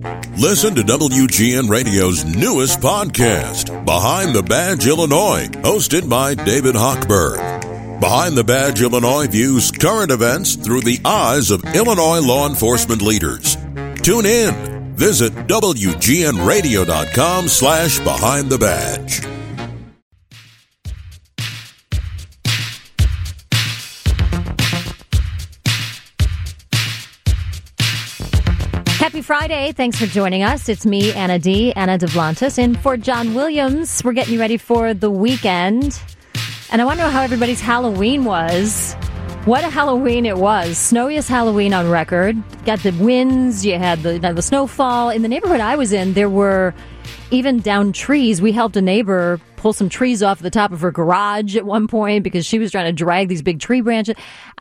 Listen to WGN Radio's newest podcast, Behind the Badge Illinois, hosted by David Hochberg. Behind the Badge Illinois views current events through the eyes of Illinois law enforcement leaders. Tune in. Visit WGNRadio.com/Behind the Badge. Happy Friday. Thanks for joining us. It's me, Anna Devlantis, and for John Williams. We're getting you ready for the weekend. And I want to know how everybody's Halloween was. What a Halloween it was. Snowiest Halloween on record. Got the winds. You had the snowfall. In the neighborhood I was in, there were even down trees. We helped a neighbor pull some trees off the top of her garage at one point because she was trying to drag these big tree branches.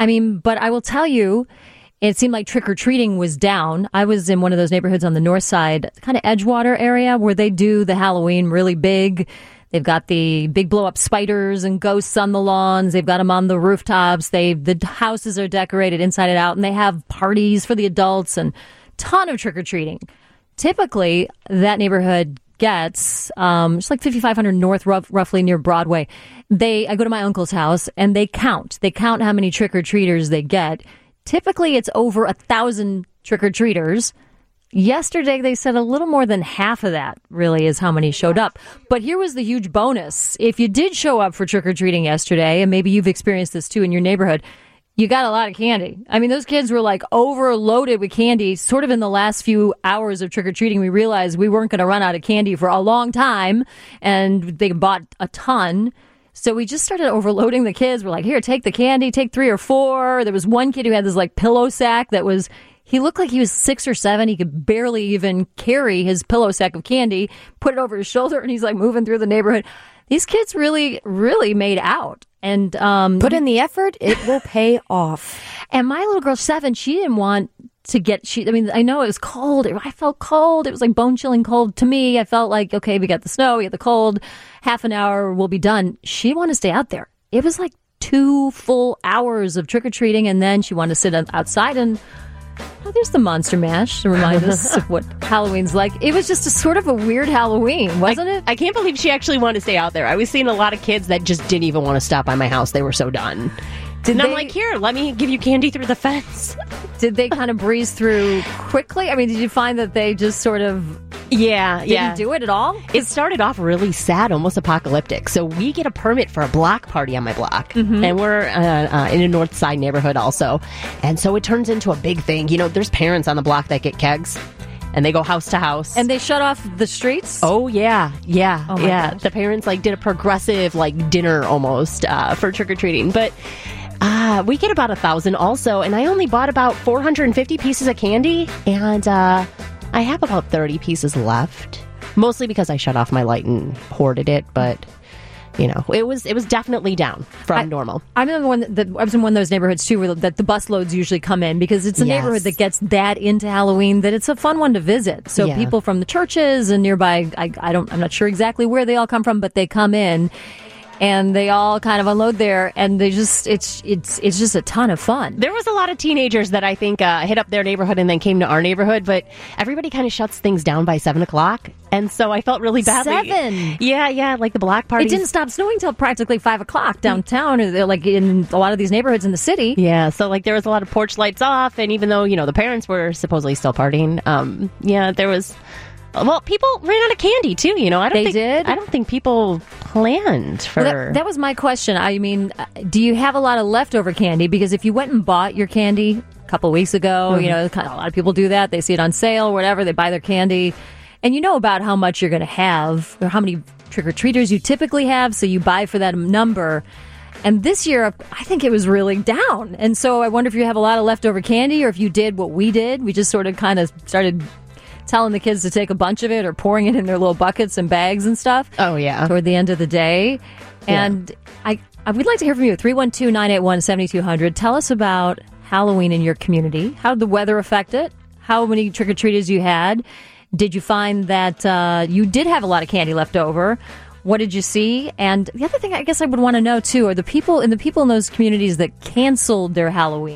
But I will tell you, it seemed like trick-or-treating was down. I was in one of those neighborhoods on the north side, kind of Edgewater area, where they do the Halloween really big. They've got the big blow-up spiders and ghosts on the lawns. They've got them on the rooftops. The houses are decorated inside and out, and they have parties for the adults and ton of trick-or-treating. Typically, that neighborhood gets just like 5500 North, roughly near Broadway. I go to my uncle's house, and they count. They count how many trick-or-treaters they get. Typically, it's over 1,000 trick-or-treaters. Yesterday, they said a little more than half of that really is how many showed up. But here was the huge bonus. If you did show up for trick-or-treating yesterday, and maybe you've experienced this too in your neighborhood, you got a lot of candy. I mean, those kids were like overloaded with candy. Sort of in the last few hours of trick-or-treating, we realized we weren't going to run out of candy for a long time, and they bought a ton. So we just started overloading the kids. We're like, here, take the candy, take 3 or 4. There was one kid who had this like pillow sack he looked like he was 6 or 7. He could barely even carry his pillow sack of candy, put it over his shoulder, and he's like moving through the neighborhood. These kids really, really made out. And put in the effort, it will pay off. And my little girl, 7, she didn't want to I know it was cold. I felt cold. It was like bone-chilling cold to me. I felt like, okay, we got the snow, we got the cold. Half an hour, we'll be done. She didn't want to stay out there. It was like 2 full hours of trick-or-treating, and then she wanted to sit outside and... Oh, there's the Monster Mash to remind us of what Halloween's like. It was just a sort of a weird Halloween, wasn't it? I can't believe she actually wanted to stay out there. I was seeing a lot of kids that just didn't even want to stop by my house. They were so done. I'm like, here, let me give you candy through the fence. Did they kind of breeze through quickly? I mean, did you find that they just sort of didn't do it at all? It started off really sad, almost apocalyptic. So we get a permit for a block party on my block. Mm-hmm. And we're in a north side neighborhood also. And so it turns into a big thing. You know, there's parents on the block that get kegs. And they go house to house. And they shut off the streets? Oh, yeah. Oh, my gosh. The parents did a progressive dinner almost for trick-or-treating. But we get about 1,000 also. And I only bought about 450 pieces of candy. And I have about 30 pieces left. Mostly because I shut off my light and hoarded it. But... it was definitely down from normal. I was in one of those neighborhoods too, where that the bus loads usually come in because it's a neighborhood that gets that into Halloween that it's a fun one to visit. So people from the churches and nearby, I'm not sure exactly where they all come from, but they come in. And they all kind of unload there, and it's just a ton of fun. There was a lot of teenagers that I think hit up their neighborhood and then came to our neighborhood, but everybody kind of shuts things down by 7 o'clock, and so I felt really badly. 7? Yeah, like the block parties. It didn't stop snowing till practically 5 o'clock downtown, or like in a lot of these neighborhoods in the city. Yeah, so there was a lot of porch lights off, and even though the parents were supposedly still partying, there was. Well, people ran out of candy, too, did? I don't think people planned for... Well, that was my question. I mean, do you have a lot of leftover candy? Because if you went and bought your candy a couple weeks ago, a lot of people do that. They see it on sale or whatever. They buy their candy. And you know about how much you're going to have or how many trick-or-treaters you typically have, so you buy for that number. And this year, I think it was really down. And so I wonder if you have a lot of leftover candy or if you did what we did. We just sort of kind of started... telling the kids to take a bunch of it or pouring it in their little buckets and bags and stuff. Oh, yeah. Toward the end of the day. And I would like to hear from you. 312-981-7200. Tell us about Halloween in your community. How did the weather affect it? How many trick-or-treaters you had? Did you find that you did have a lot of candy left over? What did you see? And the other thing I guess I would want to know, too, are the people in those communities that canceled their Halloween.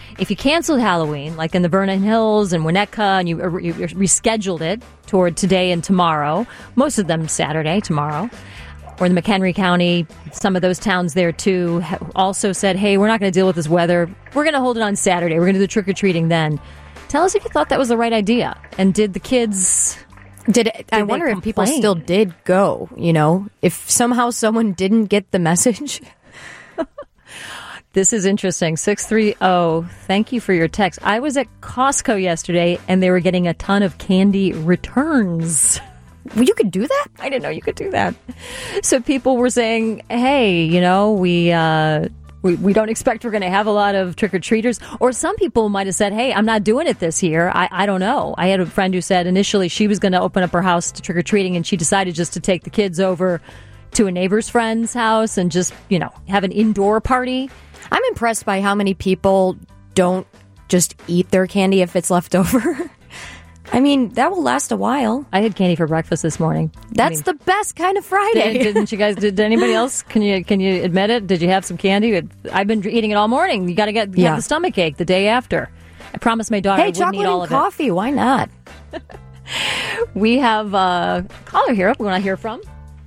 if you canceled Halloween, like in the Vernon Hills and Winnetka, and you rescheduled it toward today and tomorrow, most of them Saturday, tomorrow, or in the McHenry County, some of those towns there too also said, hey, we're not going to deal with this weather. We're going to hold it on Saturday. We're going to do the trick-or-treating then. Tell us if you thought that was the right idea. And did the kids... I wonder if people still did go, if somehow someone didn't get the message. This is interesting. 630, thank you for your text. I was at Costco yesterday, and they were getting a ton of candy returns. Well, you could do that? I didn't know you could do that. So people were saying, hey, we don't expect we're going to have a lot of trick-or-treaters. Or some people might have said, hey, I'm not doing it this year. I don't know. I had a friend who said initially she was going to open up her house to trick-or-treating, and she decided just to take the kids over to a neighbor's friend's house and just, have an indoor party. I'm impressed by how many people don't just eat their candy if it's left over. I mean, that will last a while. I had candy for breakfast this morning. That's the best kind of Friday. Didn't you guys? Did anybody else? Can you admit it? Did you have some candy? I've been eating it all morning. You got to have the stomach ache the day after. I promised my daughter I wouldn't eat all of it. Hey, chocolate and coffee. Why not? We have a caller here. We want to hear from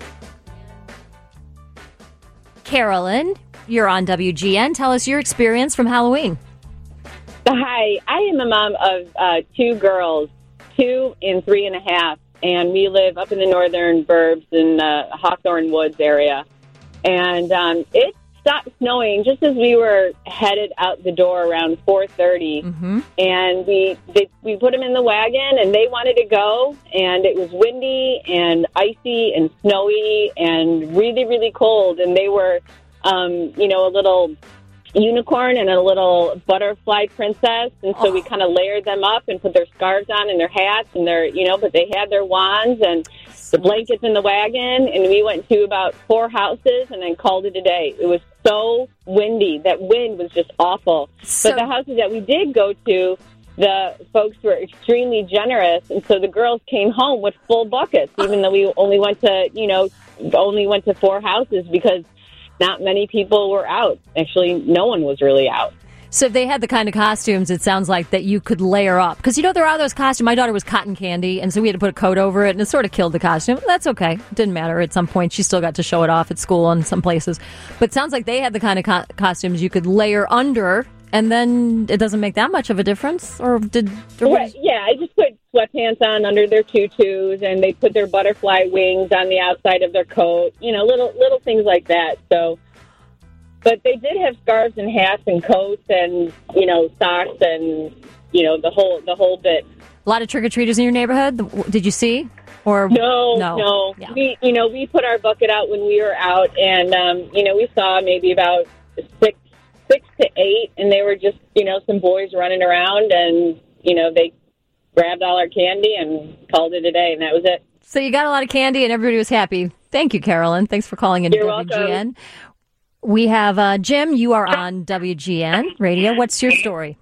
Carolyn. You're on WGN. Tell us your experience from Halloween. Hi, I am a mom of two girls, 2 and 3.5, and we live up in the northern burbs in the Hawthorne Woods area. And it stopped snowing just as we were headed out the door around 4:30. Mm-hmm. And we put them in the wagon, and they wanted to go. And it was windy and icy and snowy and really, really cold. And they were, a little unicorn and a little butterfly princess, and so we kind of layered them up and put their scarves on and their hats and their, but they had their wands and the blankets in the wagon, and we went to about 4 houses and then called it a day. It was so windy. That wind was just awful. But the houses that we did go to, the folks were extremely generous, and so the girls came home with full buckets, even though we only went to 4 houses because not many people were out. Actually, no one was really out. So they had the kind of costumes, it sounds like, that you could layer up. Because, there are those costumes. My daughter was cotton candy, and so we had to put a coat over it, and it sort of killed the costume. That's okay. It didn't matter. At some point, she still got to show it off at school in some places. But it sounds like they had the kind of costumes you could layer under, and then it doesn't make that much of a difference? Or did... Yeah, I just put sweatpants on under their tutus, and they put their butterfly wings on the outside of their coat. Little things like that. So... But they did have scarves and hats and coats and, socks and, the whole bit. A lot of trick-or-treaters in your neighborhood? Did you see? Or No. Yeah. We put our bucket out when we were out, and, we saw maybe about 6 to 8, and they were just, some boys running around, and, they grabbed all our candy and called it a day, and that was it. So you got a lot of candy, and everybody was happy. Thank you, Carolyn. Thanks for calling in to WGN. Welcome. We have Jim. You are on WGN Radio. What's your story?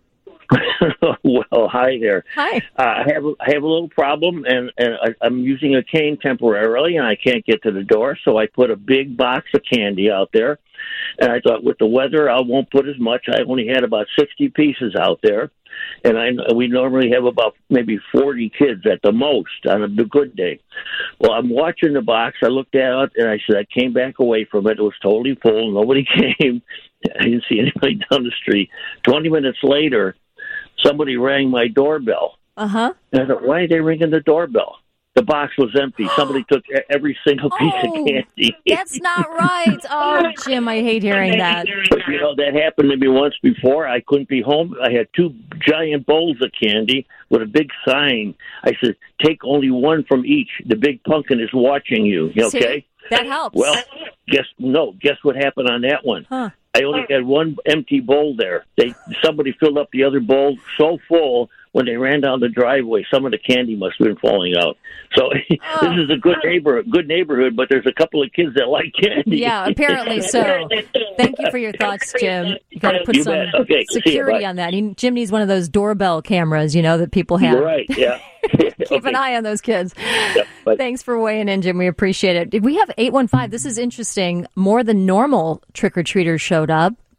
Well, hi there. Hi. I have a little problem, and I'm using a cane temporarily, and I can't get to the door, so I put a big box of candy out there. And I thought, with the weather, I won't put as much. I only had about 60 pieces out there, and we normally have about maybe 40 kids at the most on a good day. Well, I'm watching the box. I looked at it, and I said, I came back away from it. It was totally full. Nobody came. I didn't see anybody down the street. 20 minutes later, somebody rang my doorbell. Uh-huh. And I thought, why are they ringing the doorbell? The box was empty. Somebody took every single piece of candy. That's not right. Oh, Jim, I hate hearing that. But, that happened to me once before. I couldn't be home. I had 2 giant bowls of candy with a big sign. I said, take only one from each. The big pumpkin is watching you. Okay? See, that helps. Well, guess what happened on that one? Huh. I only had one empty bowl there. Somebody filled up the other bowl so full when they ran down the driveway, some of the candy must have been falling out. So this is a good neighborhood, but there's a couple of kids that like candy. Yeah, apparently so. Thank you for your thoughts, Jim. You got to put some security on that. Jim needs one of those doorbell cameras, that people have. You're right, yeah. Keep an eye on those kids. Yep, thanks for weighing in, Jim. We appreciate it. We have 815. This is interesting. More than normal trick-or-treaters showed up.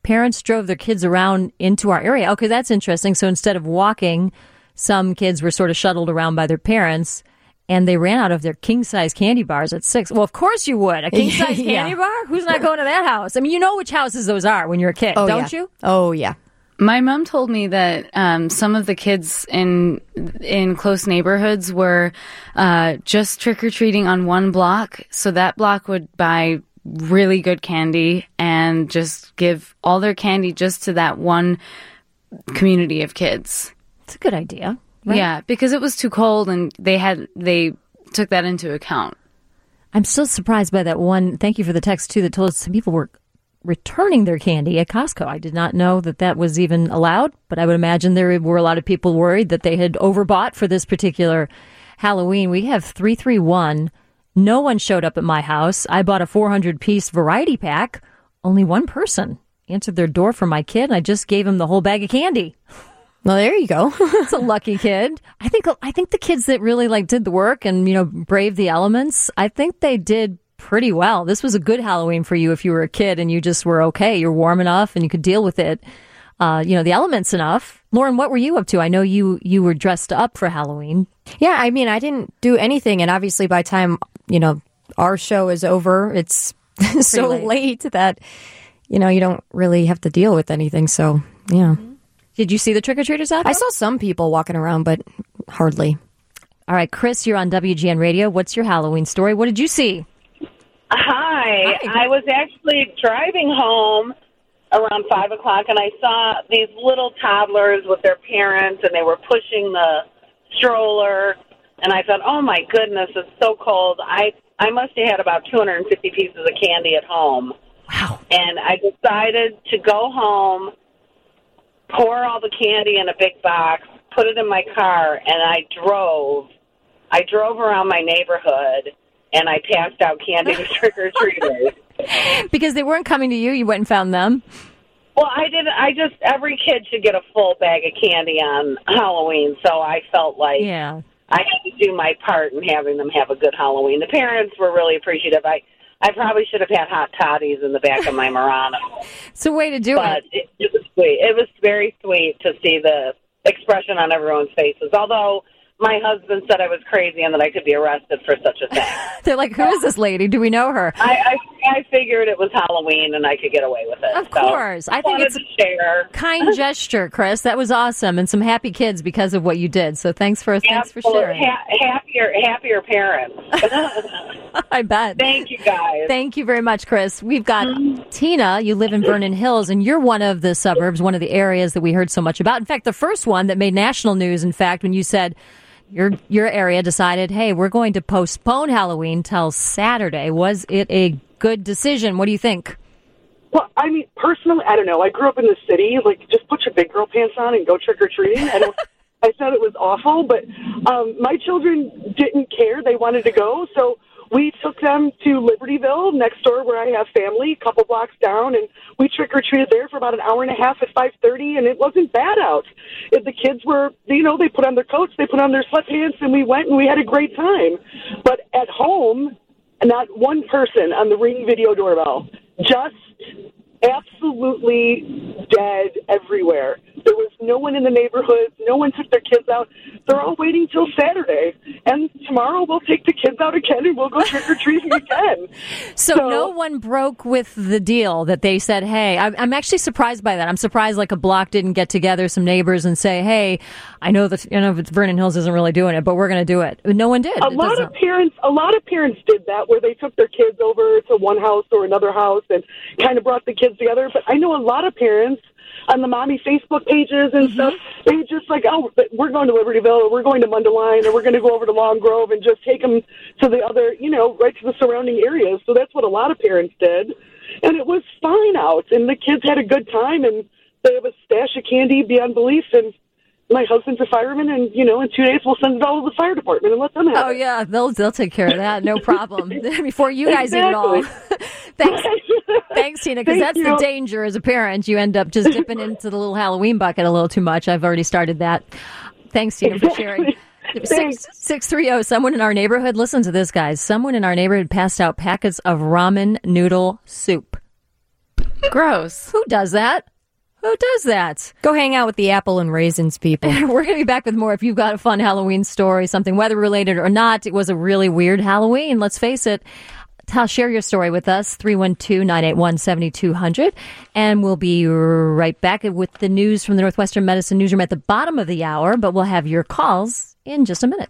parents drove their kids around into our area. Okay, that's interesting. So instead of walking, some kids were sort of shuttled around by their parents, and they ran out of their king-size candy bars at 6. Well, of course you would. A king-size candy bar? Who's not going to that house? I mean, you know which houses those are when you're a kid, don't you? Oh, yeah. My mom told me that some of the kids in close neighborhoods were just trick-or-treating on one block, so that block would buy really good candy and just give all their candy just to that one community of kids. It's a good idea. Right? Yeah, because it was too cold, and they took that into account. I'm still surprised by that one. Thank you for the text, too, that told us some people were returning their candy at Costco. I did not know that was even allowed, but I would imagine there were a lot of people worried that they had overbought for this particular Halloween. We have 331. No one showed up at my house. I bought a 400-piece variety pack. Only one person answered their door for my kid, and I just gave him the whole bag of candy. Well, there you go. It's a lucky kid. I think the kids that really did the work and, braved the elements, I think they did pretty well. This was a good Halloween for you if you were a kid and you just were okay. You're warm enough and you could deal with it. The elements enough. Lauren, what were you up to? I know you were dressed up for Halloween. Yeah, I mean, I didn't do anything. And obviously by the time, our show is over, it's so late that, you don't really have to deal with anything. So, yeah. Did you see the trick-or-treaters out there? I saw some people walking around, but hardly. All right, Chris, you're on WGN Radio. What's your Halloween story? What did you see? Hi. I was actually driving home around 5 o'clock, and I saw these little toddlers with their parents, and they were pushing the stroller, and I thought, oh, my goodness, it's so cold. I must have had about 250 pieces of candy at home. Wow. And I decided to go home, pour all the candy in a big box, put it in my car, and I drove around my neighborhood, and I passed out candy to trick-or-treaters. Because they weren't coming to you, you went and found them? Well, every kid should get a full bag of candy on Halloween, so I felt like I had to do my part in having them have a good Halloween. The parents were really appreciative. I probably should have had hot toddies in the back of my Murano. It's a way to do it. But it was sweet. It was very sweet to see the expression on everyone's faces, although my husband said I was crazy and that I could be arrested for such a thing. They're like, who is this lady? Do we know her? I figured it was Halloween and I could get away with it. Of course. I think it's a kind gesture, Chris. That was awesome. And some happy kids because of what you did. So thanks for sharing. Happier parents. I bet. Thank you, guys. Thank you very much, Chris. We've got Tina. You live in Vernon Hills, and you're one of the suburbs, one of the areas that we heard so much about. In fact, the first one that made national news, in fact, when you said your area decided, hey, we're going to postpone Halloween till Saturday. Was it a good decision? What do you think? Well, I mean, personally, I don't know. I grew up in the city. Just put your big girl pants on and go trick-or-treating. I thought it was awful, but my children didn't care. They wanted to go, so we took them to Libertyville, next door where I have family, a couple blocks down, and we trick-or-treated there for about an hour and a half at 5:30, and it wasn't bad out. The kids were, they put on their coats, they put on their sweatpants, and we went and we had a great time. But at home, not one person on the Ring video doorbell, just absolutely dead everywhere. There was no one in the neighborhood. No one took their kids out. They're all waiting till Saturday. And tomorrow we'll take the kids out again and we'll go trick-or-treating again. So no one broke with the deal that they said, hey, I'm actually surprised by that. I'm surprised a block didn't get together, some neighbors, and say, hey, I know that Vernon Hills isn't really doing it, but we're going to do it. No one did. A lot of parents did that, where they took their kids over to one house or another house and kind of brought the kids together. But I know a lot of parents on the mommy Facebook pages and stuff, they were just like, oh, we're going to Libertyville, or we're going to Mundelein, or we're going to go over to Long Grove and just take them to the other, right to the surrounding areas. So that's what a lot of parents did. And it was fine out, and the kids had a good time, and they have a stash of candy beyond belief, and my husband's a fireman, and, in 2 days we'll send it all to the fire department and let them have it. Oh, yeah, they'll take care of that, no problem, before you guys eat it all. Thanks, Tina, because that's the danger as a parent. You end up just dipping into the little Halloween bucket a little too much. I've already started that. Thanks, Tina, for sharing. 630, someone in our neighborhood, listen to this, guys. Someone in our neighborhood passed out packets of ramen noodle soup. Gross. Who does that? Who does that? Go hang out with the apple and raisins people. We're going to be back with more. If you've got a fun Halloween story, something weather-related or not, it was a really weird Halloween. Let's face it. Share your story with us, 312-981-7200. And we'll be right back with the news from the Northwestern Medicine Newsroom at the bottom of the hour, but we'll have your calls in just a minute.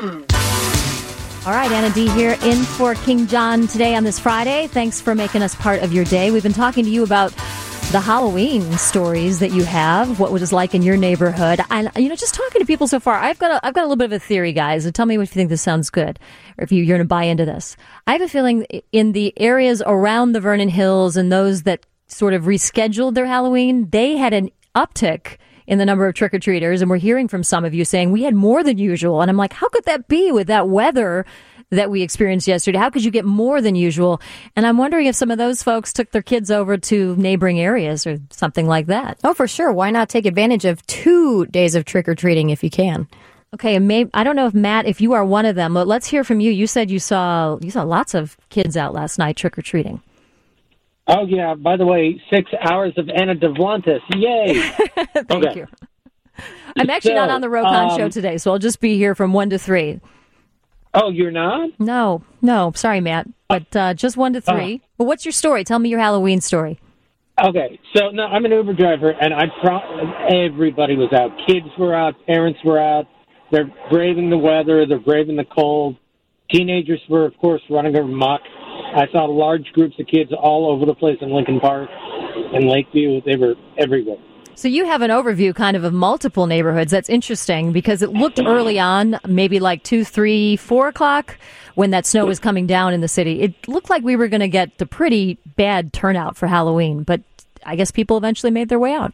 All right, Anna D here in for King John today on this Friday. Thanks for making us part of your day. We've been talking to you about the Halloween stories that you have, what it was like in your neighborhood. And, just talking to people so far, I've got a little bit of a theory, guys. So tell me if you think this sounds good or if you're going to buy into this. I have a feeling in the areas around the Vernon Hills and those that sort of rescheduled their Halloween, they had an uptick in the number of trick-or-treaters. And we're hearing from some of you saying we had more than usual. And I'm like, how could that be with that weather that we experienced yesterday? How could you get more than usual? And I'm wondering if some of those folks took their kids over to neighboring areas or something like that. Oh, for sure. Why not take advantage of 2 days of trick-or-treating if you can? Okay, and maybe, I don't know if Matt, if you are one of them, but let's hear from you. You said you saw lots of kids out last night trick-or-treating. Oh, yeah. By the way, 6 hours of Anna Devlantis. Yay! Thank you. I'm actually not on the Rokon show today, so I'll just be here from 1 to 3. Oh, you're not? No. Sorry, Matt. But just 1 to 3. But what's your story? Tell me your Halloween story. Okay. So, no, I'm an Uber driver, and everybody was out. Kids were out. Parents were out. They're braving the weather. They're braving the cold. Teenagers were, of course, running amok. I saw large groups of kids all over the place in Lincoln Park and Lakeview. They were everywhere. So you have an overview kind of multiple neighborhoods. That's interesting because it looked early on, maybe like 2, 3, 4 o'clock when that snow was coming down in the city. It looked like we were going to get a pretty bad turnout for Halloween, but I guess people eventually made their way out.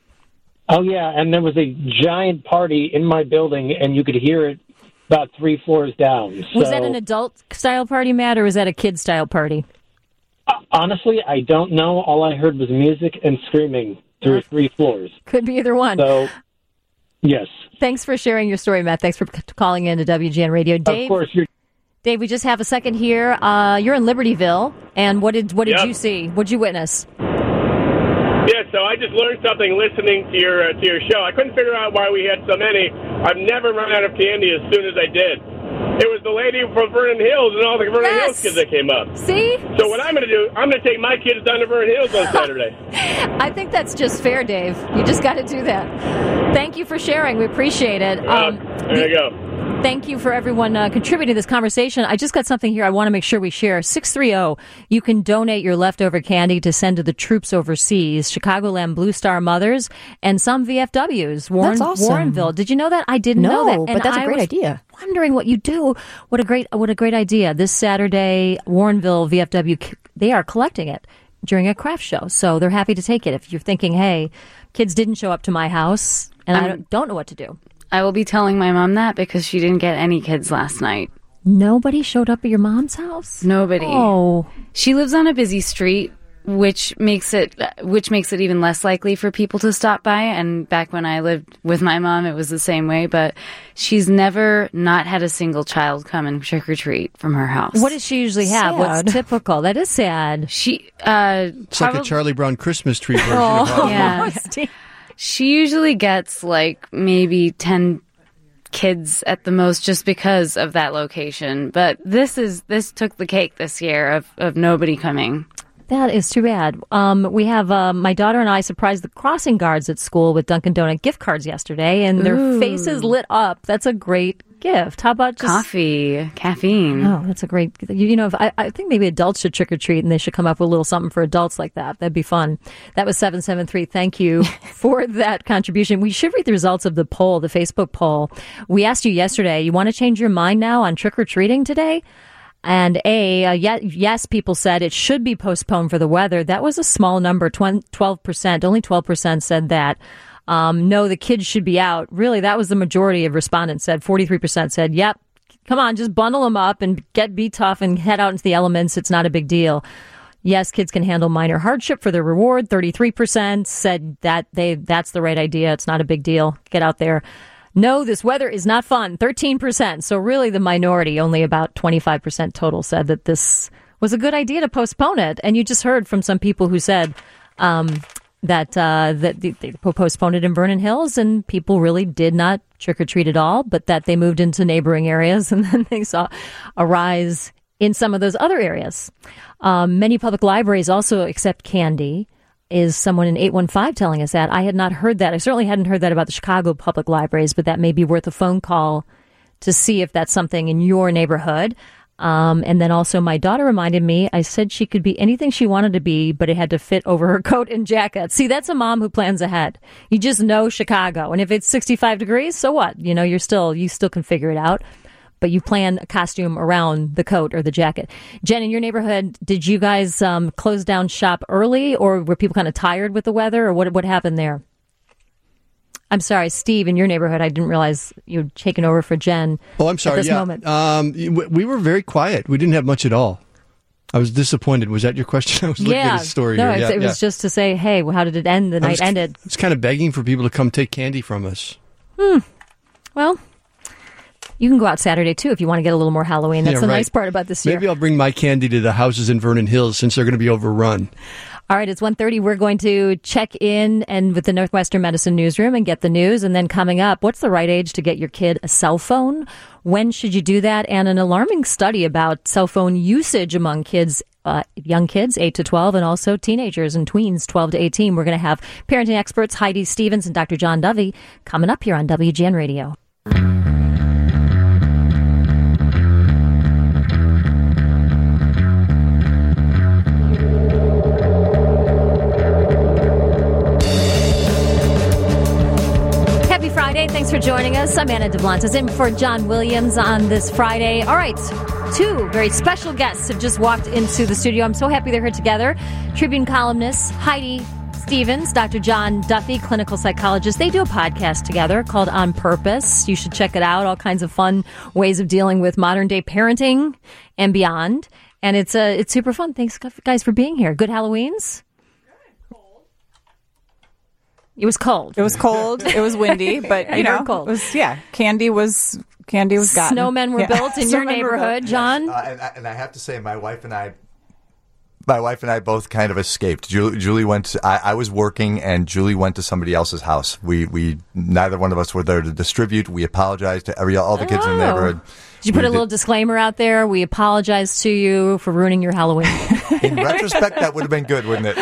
Oh, yeah, and there was a giant party in my building, and you could hear it about 3 floors down. Was that an adult-style party, Matt, or was that a kid-style party? Honestly, I don't know. All I heard was music and screaming through 3 floors. Could be either one. So, yes. Thanks for sharing your story, Matt. Thanks for calling in to WGN Radio. Dave, of course. Dave, we just have a second here. You're in Libertyville, and what did you see? What did you witness? Yeah, so I just learned something listening to your show. I couldn't figure out why we had so many. I've never run out of candy as soon as I did. It was the lady from Vernon Hills and all the Vernon Hills kids that came up. See? So what I'm going to do, I'm going to take my kids down to Vernon Hills on Saturday. I think that's just fair, Dave. You just got to do that. Thank you for sharing. We appreciate it. There you go. Thank you for everyone contributing to this conversation. I just got something here I want to make sure we share. 630, you can donate your leftover candy to send to the troops overseas, Chicagoland Blue Star Mothers, and some VFWs. That's awesome. Warrenville. Did you know that? I didn't know that. But that's a great idea. Wondering what you do. What a great idea. This Saturday, Warrenville VFW, they are collecting it during a craft show. So they're happy to take it. If you're thinking, hey, kids didn't show up to my house and I don't know what to do. I will be telling my mom that because she didn't get any kids last night. Nobody showed up at your mom's house? Nobody. Oh. She lives on a busy street, which makes it even less likely for people to stop by. And back when I lived with my mom, it was the same way. But she's never not had a single child come and trick or treat from her house. What does she usually have? Sad. What's typical? That is sad. It's like a Charlie Brown Christmas tree version of Halloween. Yeah. She usually gets like maybe 10 kids at the most just because of that location. But this took the cake this year of nobody coming. That is too bad. We have my daughter and I surprised the crossing guards at school with Dunkin' Donut gift cards yesterday, and their faces lit up. That's a great gift. How about just coffee, caffeine? Oh, that's a great. I think maybe adults should trick or treat, and they should come up with a little something for adults like that. That'd be fun. That was 773. Thank you for that contribution. We should read the results of the poll, the Facebook poll. We asked you yesterday. You want to change your mind now on trick or treating today? And yes, people said it should be postponed for the weather. That was a small number, 12%. Only 12% said that. No, the kids should be out. Really, that was the majority of respondents said. 43% said, yep, come on, just bundle them up and be tough and head out into the elements. It's not a big deal. Yes, kids can handle minor hardship for their reward. 33% said that that's the right idea. It's not a big deal. Get out there. No, this weather is not fun. 13%. So really the minority, only about 25% total, said that this was a good idea to postpone it. And you just heard from some people who said, that they postponed it in Vernon Hills, and people really did not trick or treat at all, but that they moved into neighboring areas, and then they saw a rise in some of those other areas. Many public libraries also accept candy. Is someone in 815 telling us that? I had not heard that. I certainly hadn't heard that about the Chicago public libraries, but that may be worth a phone call to see if that's something in your neighborhood. And then also my daughter reminded me, I said she could be anything she wanted to be, but it had to fit over her coat and jacket. See, that's a mom who plans ahead. You just know Chicago. And if it's 65 degrees, so what? You know, you still can figure it out. But you plan a costume around the coat or the jacket. Jen, in your neighborhood, did you guys close down shop early, or were people kind of tired with the weather, or what happened there? I'm sorry, Steve, in your neighborhood, I didn't realize you'd taken over for Jen. Oh, I'm sorry. At this moment. We were very quiet. We didn't have much at all. I was disappointed. Was that your question? I was looking at a story here. No, it was just to say, hey, how did it end? The night ended. It's kind of begging for people to come take candy from us. Well, you can go out Saturday, too, if you want to get a little more Halloween. That's the nice part about this year. Maybe I'll bring my candy to the houses in Vernon Hills since they're going to be overrun. All right, it's 1:30. We're going to check in and with the Northwestern Medicine Newsroom and get the news. And then coming up, what's the right age to get your kid a cell phone? When should you do that? And an alarming study about cell phone usage among kids, young kids, 8 to 12, and also teenagers and tweens, 12 to 18. We're going to have parenting experts Heidi Stevens and Dr. John Dovey coming up here on WGN Radio. Friday. Thanks for joining us. I'm Anna DeBlantis in for John Williams on this Friday. All right, two very special guests have just walked into the studio. I'm so happy they're here together. Tribune columnist Heidi Stevens, Dr. John Duffy, clinical psychologist. They do a podcast together called On Purpose. You should check it out. All kinds of fun ways of dealing with modern day parenting and beyond. And it's super fun. Thanks, guys, for being here. Good Halloweens. It was cold. It was cold. It was windy, but you know, cold. It was, candy was gotten. Snowmen were built in your neighborhood, John. And I have to say, my wife and I both kind of escaped. Julie went. I was working, and Julie went to somebody else's house. We neither one of us were there to distribute. We apologized to all the kids in the neighborhood. Did you put a little disclaimer out there? We apologize to you for ruining your Halloween. In retrospect, that would have been good, wouldn't it?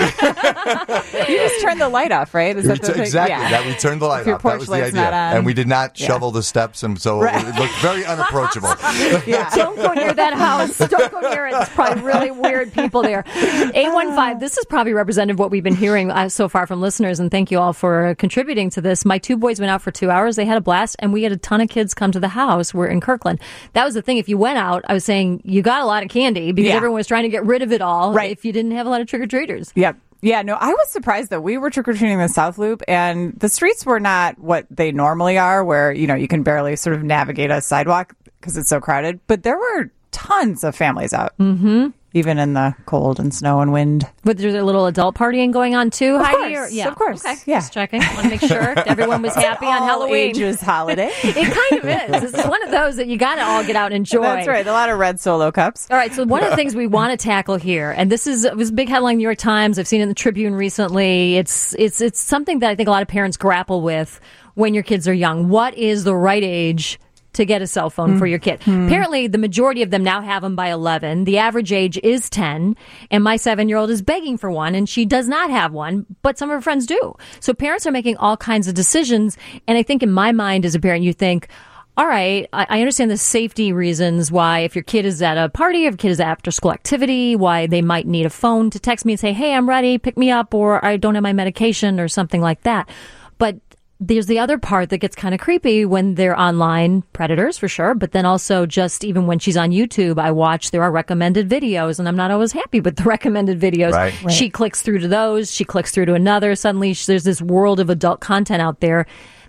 You just turned the light off, right? Is that the thing? Exactly. Yeah. That we turned the light off. That was the idea. And we did not shovel the steps, and so it looked very unapproachable. Don't go near that house. Don't go near it. It's probably really weird people there. 815, this is probably representative of what we've been hearing so far from listeners, and thank you all for contributing to this. My two boys went out for 2 hours. They had a blast, and we had a ton of kids come to the house. We're in Kirkland. That was the thing. If you went out, I was saying you got a lot of candy because everyone was trying to get rid of it all if you didn't have a lot of trick-or-treaters. Yep. Yeah, no, I was surprised that we were trick-or-treating the South Loop, and the streets were not what they normally are, where, you know, you can barely sort of navigate a sidewalk because it's so crowded. But there were tons of families out. Mm-hmm. Even in the cold and snow and wind. But there's a little adult partying going on too, Heidi? Of course. Okay. Yeah. Just checking. Want to make sure everyone was happy on Halloween. Ages holiday. It kind of is. It's one of those that you got to all get out and enjoy. That's right. A lot of red Solo cups. All right. So one of the things we want to tackle here, and it was a big headline in the New York Times. I've seen it in the Tribune recently. It's something that I think a lot of parents grapple with when your kids are young. What is the right age to get a cell phone for your kid? Apparently, the majority of them now have them by 11. The average age is 10. And my 7-year-old is begging for one, and she does not have one, but some of her friends do. So parents are making all kinds of decisions. And I think in my mind as a parent, you think, all right, I understand the safety reasons why if your kid is at a party, if your kid is at after-school activity, why they might need a phone to text me and say, hey, I'm ready, pick me up, or I don't have my medication or something like that. But there's the other part that gets kind of creepy when they're online predators, for sure. But then also just even when she's on YouTube, I watch, there are recommended videos, and I'm not always happy with the recommended videos. Right. She clicks through to those. She clicks through to another. Suddenly there's this world of adult content out there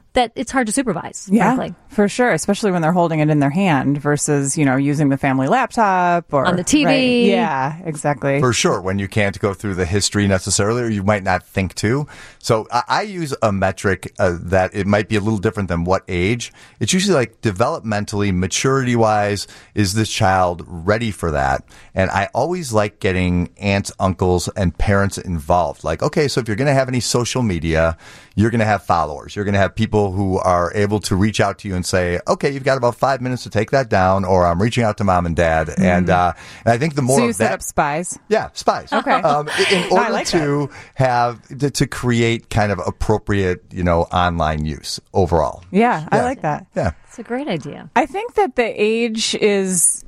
that it's hard to supervise. Yeah, frankly. for sure, especially when they're holding it in their hand versus, using the family laptop or on the TV. Right. Yeah, exactly. For sure, when you can't go through the history necessarily, or you might not think to. So I use a metric that it might be a little different than what age. It's usually like developmentally, maturity-wise, is this child ready for that? And I always like getting aunts, uncles, and parents involved. Like, okay, so if you're going to have any social media, you're going to have followers. You're going to have people who are able to reach out to you and say, okay, you've got about 5 minutes to take that down, or I'm reaching out to mom and dad. And I think the more so you of set that, up spies? Yeah, spies. Okay. In order to create kind of appropriate, online use overall. Yeah, I like that. Yeah. It's a great idea. I think that the age is,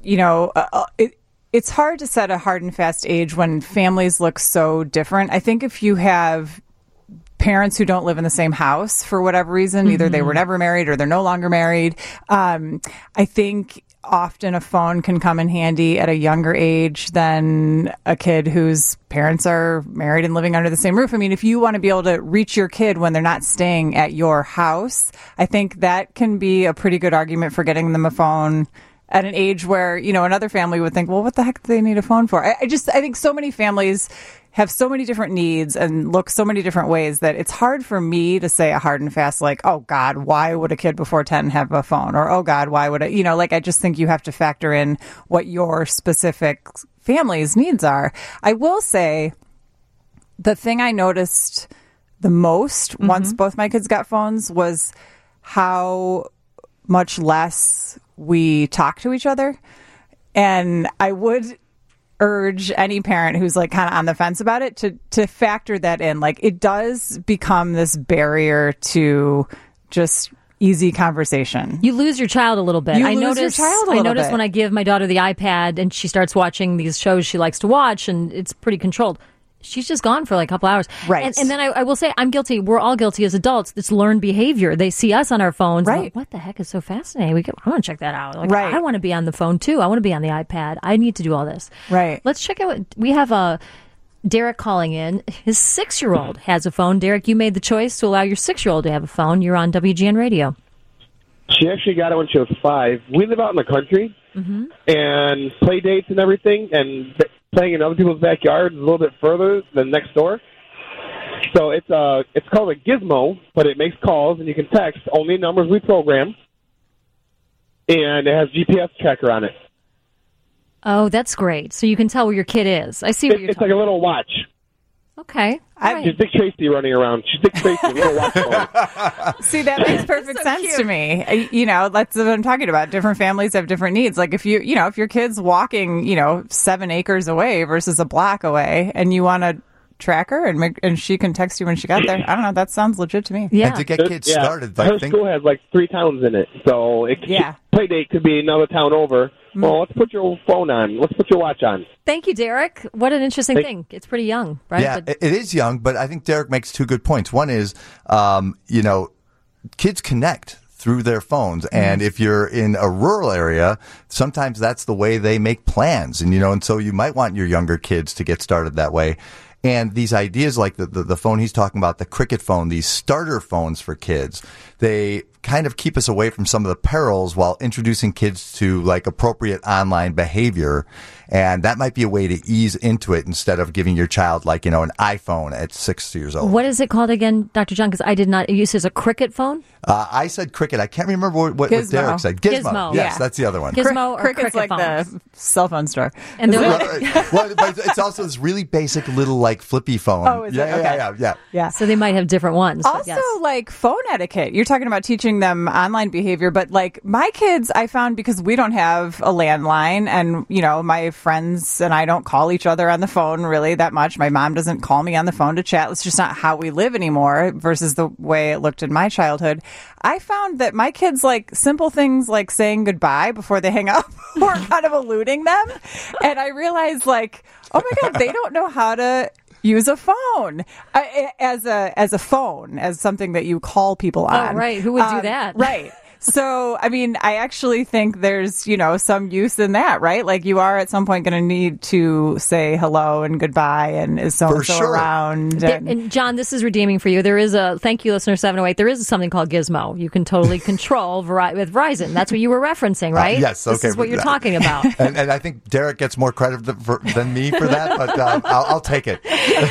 it's hard to set a hard and fast age when families look so different. I think if you have parents who don't live in the same house for whatever reason, either they were never married or they're no longer married, I think often a phone can come in handy at a younger age than a kid whose parents are married and living under the same roof. I mean, if you want to be able to reach your kid when they're not staying at your house, I think that can be a pretty good argument for getting them a phone at an age where, another family would think, well, what the heck do they need a phone for? I think so many families have so many different needs and look so many different ways that it's hard for me to say a hard and fast, like, oh God, why would a kid before 10 have a phone? Or, oh God, why would I just think you have to factor in what your specific family's needs are. I will say the thing I noticed the most once both my kids got phones was how much less we talk to each other. And I would urge any parent who's like kind of on the fence about it to factor that in. Like, it does become this barrier to just easy conversation. You lose your child a little bit. I notice when I give my daughter the iPad and she starts watching these shows she likes to watch, and it's pretty controlled. She's just gone for like a couple hours. Right. And then I will say, I'm guilty. We're all guilty as adults. It's learned behavior. They see us on our phones. Right. Like, what the heck is so fascinating? I want to check that out. Like, right. I want to be on the phone too. I want to be on the iPad. I need to do all this. Right. Let's check out. We have Derek calling in. His 6-year-old has a phone. Derek, you made the choice to allow your 6-year-old to have a phone. You're on WGN Radio. She actually got it when she was 5. We live out in the country, and play dates and everything, and playing in other people's backyard is a little bit further than next door. So it's called a gizmo, but it makes calls, and you can text only numbers we program, and it has GPS tracker on it. Oh, that's great. So you can tell where your kid is. I see what you're It's like a little watch. Okay. She's Dick Tracy running around. She's Dick Tracy, little watch phone. See, that makes perfect sense to me. That's what I'm talking about. Different families have different needs. Like if if your kid's walking, 7 acres away versus a block away, and you want to track her and she can text you when she got there. I don't know. That sounds legit to me. Yeah. And to get kids started, her school has like 3 towns in it, so play date could be another town over. Well, let's put your phone on. Let's put your watch on. Thank you, Derek. What an interesting thing. It's pretty young, right? Yeah, it is young, but I think Derek makes 2 good points. One is, kids connect through their phones. And if you're in a rural area, sometimes that's the way they make plans. And so you might want your younger kids to get started that way. And these ideas like the phone he's talking about, the Cricket phone, these starter phones for kids, they kind of keep us away from some of the perils while introducing kids to like appropriate online behavior. And that might be a way to ease into it instead of giving your child an iPhone at 6 years old. What is it called again, Dr. John? Because I did not use it as a Cricket phone. I said Cricket. I can't remember what Derek said. Gizmo. Yes, that's the other one. Gizmo or Cricket's Cricket like phones. the cell phone store. And but it's also this really basic little flippy phone. Oh, is it? Okay. Yeah. So they might have different ones. Also, phone etiquette. You're talking about teaching them online behavior, but my kids, I found, because we don't have a landline, and my friends and I don't call each other on the phone really that much. My mom doesn't call me on the phone to chat. It's just not how we live anymore versus the way it looked in my childhood. I found that my kids like simple things like saying goodbye before they hang up or kind of eluding them. And I realized oh my God, they don't know how to use a phone as a phone, as something that you call people on. Oh, right. Who would do that? Right. So, I mean, I actually think there's, some use in that, right? Like you are at some point going to need to say hello and goodbye and is so-and-so around. And John, this is redeeming for you. There is thank you, listener 708, there is something called Gizmo. You can totally control with Verizon. That's what you were referencing, right? Yes, okay. This is what you're talking about. And I think Derek gets more credit than me for that, but I'll take it.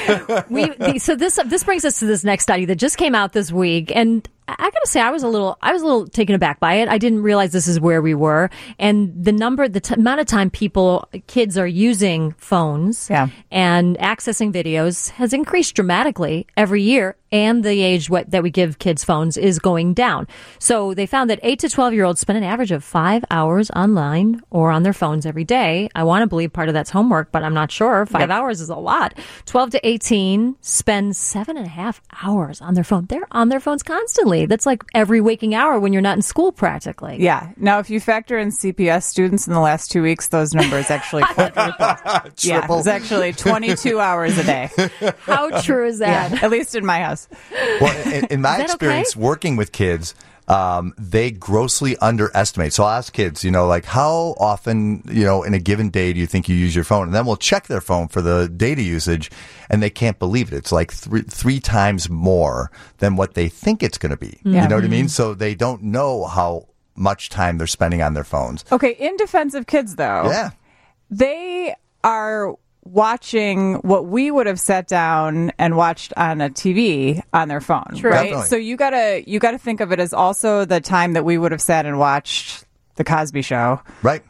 So this brings us to this next study that just came out this week, and I got to say, I was a little taken aback by it. I didn't realize this is where we were, and the amount of time kids are using phones and accessing videos has increased dramatically every year, and the age that we give kids phones is going down. So they found that 8 to 12-year-olds spend an average of 5 hours online or on their phones every day. I want to believe part of that's homework, but I'm not sure. 5 hours is a lot. 12 to 18 spend 7.5 hours on their phone. They're on their phones constantly. That's like every waking hour when you're not in school practically. Yeah. Now, if you factor in CPS students in the last 2 weeks, those numbers actually quadrupled. Yeah, it's actually 22 hours a day. How true is that? Yeah, at least in my house. Well, in my experience working with kids, they grossly underestimate. So I'll ask kids, like how often, in a given day do you think you use your phone? And then we'll check their phone for the data usage, and they can't believe it. It's like three times more than what they think it's going to be. Yeah. You know what I mean? So they don't know how much time they're spending on their phones. Okay, in defense of kids, though, they are watching what we would have sat down and watched on a TV on their phone, right? Definitely. So you gotta think of it as also the time that we would have sat and watched The Cosby Show, right?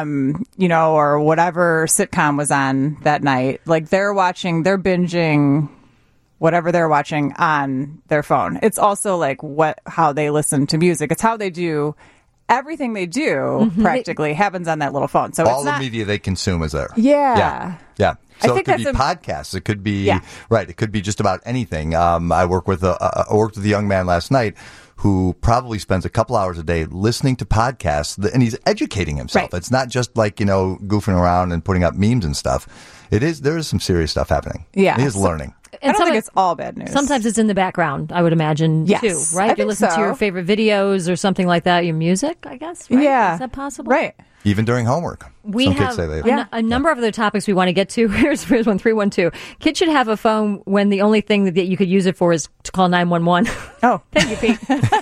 Or whatever sitcom was on that night. Like they're binging whatever they're watching on their phone. It's also like how they listen to music. It's how they do. Everything they do practically happens on that little phone. So all the media they consume is there. Yeah. So it could be podcasts. It could be It could be just about anything. I worked with a young man last night who probably spends a couple hours a day listening to podcasts, and he's educating himself. Right. It's not just like goofing around and putting up memes and stuff. There is some serious stuff happening. Yeah, he is learning. And I don't think it's all bad news. Sometimes it's in the background, I would imagine, too, right? You're listening to your favorite videos or something like that, your music, I guess, right? Yeah. Is that possible? Right. Even during homework. Some kids say they a number of other topics we want to get to. Here's one, 312. Kids should have a phone when the only thing that you could use it for is to call 911. Oh. Thank you, Pete.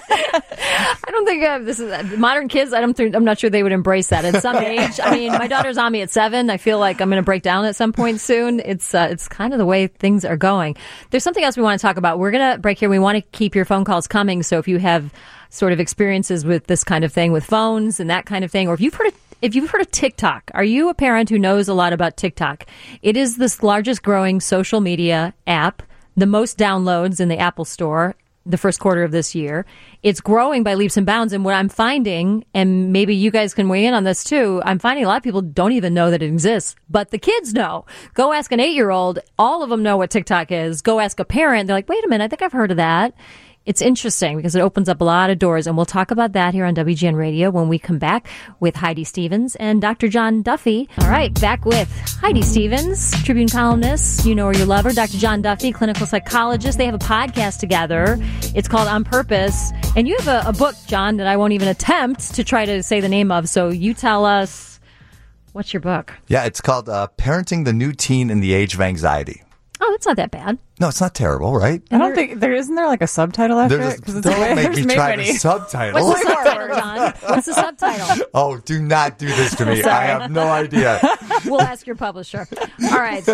I don't think this is modern kids. I'm not sure they would embrace that at some age. I mean, my daughter's on me at 7. I feel like I'm going to break down at some point soon. It's kind of the way things are going. There's something else we want to talk about. We're going to break here. We want to keep your phone calls coming. So if you have sort of experiences with this kind of thing with phones and that kind of thing, or if you've heard of TikTok, are you a parent who knows a lot about TikTok? It is the largest growing social media app, the most downloads in the Apple Store the first quarter of this year. It's growing by leaps and bounds. And what I'm finding, and maybe you guys can weigh in on this too, I'm finding a lot of people don't even know that it exists, but the kids know. Go ask an 8-year-old. All of them know what TikTok is. Go ask a parent. They're like, wait a minute, I think I've heard of that. It's interesting because it opens up a lot of doors, and we'll talk about that here on WGN Radio when we come back with Heidi Stevens and Dr. John Duffy. All right, back with Heidi Stevens, Tribune columnist. You know her, you love her. Dr. John Duffy, clinical psychologist. They have a podcast together. It's called On Purpose. And you have a book, John, that I won't even attempt to try to say the name of. So you tell us, what's your book? Yeah, it's called Parenting the New Teen in the Age of Anxiety. Oh, that's not that bad. No, it's not terrible, right? I don't think isn't there like a subtitle after it? Don't make me try to subtitle. What's the subtitle, John? What's the subtitle? Oh, do not do this to me. I have no idea. We'll ask your publisher. All right.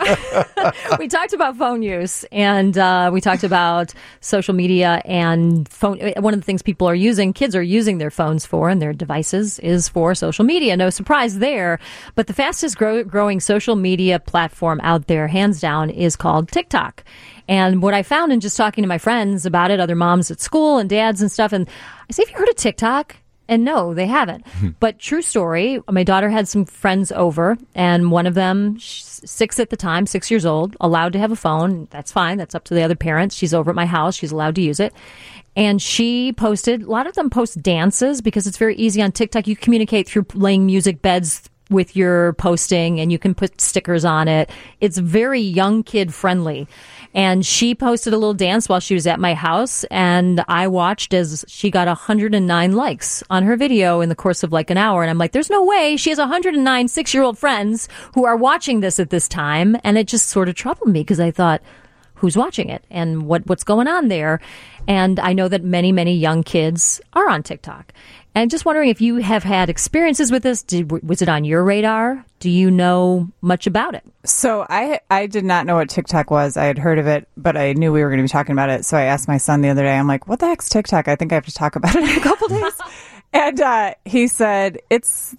We talked about phone use, and we talked about social media and phone. One of the things kids are using their phones for and their devices is for social media. No surprise there. But the fastest growing social media platform out there, hands down, is called TikTok. And what I found in just talking to my friends about it, other moms at school and dads and stuff, and I say, have you heard of TikTok? And no, they haven't. But true story, my daughter had some friends over, and one of them, 6 at the time, 6 years old, allowed to have a phone. That's fine. That's up to the other parents. She's over at my house. She's allowed to use it. And she posted, a lot of them post dances because it's very easy on TikTok. You communicate through laying music beds with your posting, and you can put stickers on it. It's very young kid friendly. And she posted a little dance while she was at my house, and I watched as she got 109 likes on her video in the course of like an hour. And I'm like, there's no way she has 109 6-year-old friends who are watching this at this time. And it just sort of troubled me because I thought, who's watching it and what's going on there? And I know that many, many young kids are on TikTok. And just wondering if you have had experiences with this. Was it on your radar? Do you know much about it? So I did not know what TikTok was. I had heard of it, but I knew we were going to be talking about it. So I asked my son the other day, I'm like, what the heck's TikTok? I think I have to talk about it in a couple days. And he said, it's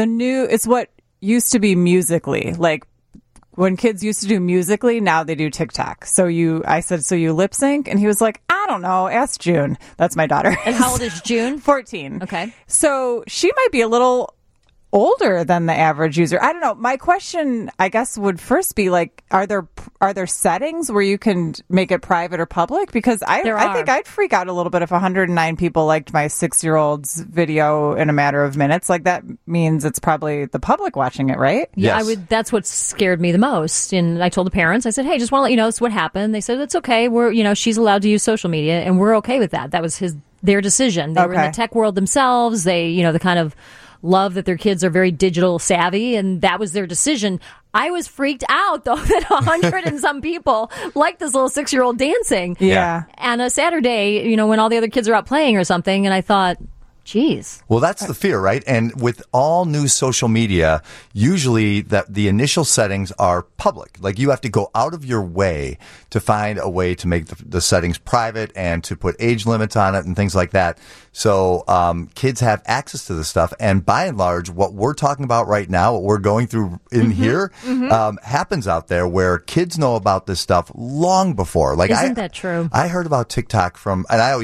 what used to be Musical.ly. Like, when kids used to do Musical.ly, now they do TikTok. I said, so you lip sync? And he was like, I don't know. Ask June. That's my daughter. And how old is June? 14. Okay. So she might be a little older than the average user. I don't know. My question, I guess, would first be like, are there settings where you can make it private or public? Because I think I'd freak out a little bit if 109 people liked my 6-year-old's video in a matter of minutes. Like, that means it's probably the public watching it, right? Yeah, yes. That's what scared me the most. And I told the parents, I said, hey, just want to let you know this is what happened. They said, it's okay. She's allowed to use social media, and we're okay with that. That was their decision. They were in the tech world themselves. They, the kind of love that their kids are very digital savvy, and that was their decision. I was freaked out, though, that 100 and some people like this little 6-year-old dancing. Yeah. And a Saturday, when all the other kids are out playing or something, and I thought, geez. Well, that's the fear, right? And with all new social media, usually the initial settings are public. Like, you have to go out of your way to find a way to make the settings private and to put age limits on it and things like that. So kids have access to this stuff. And by and large, what we're talking about right now, what we're going through in here, happens out there where kids know about this stuff long before. Like, Isn't that true? I heard about TikTok and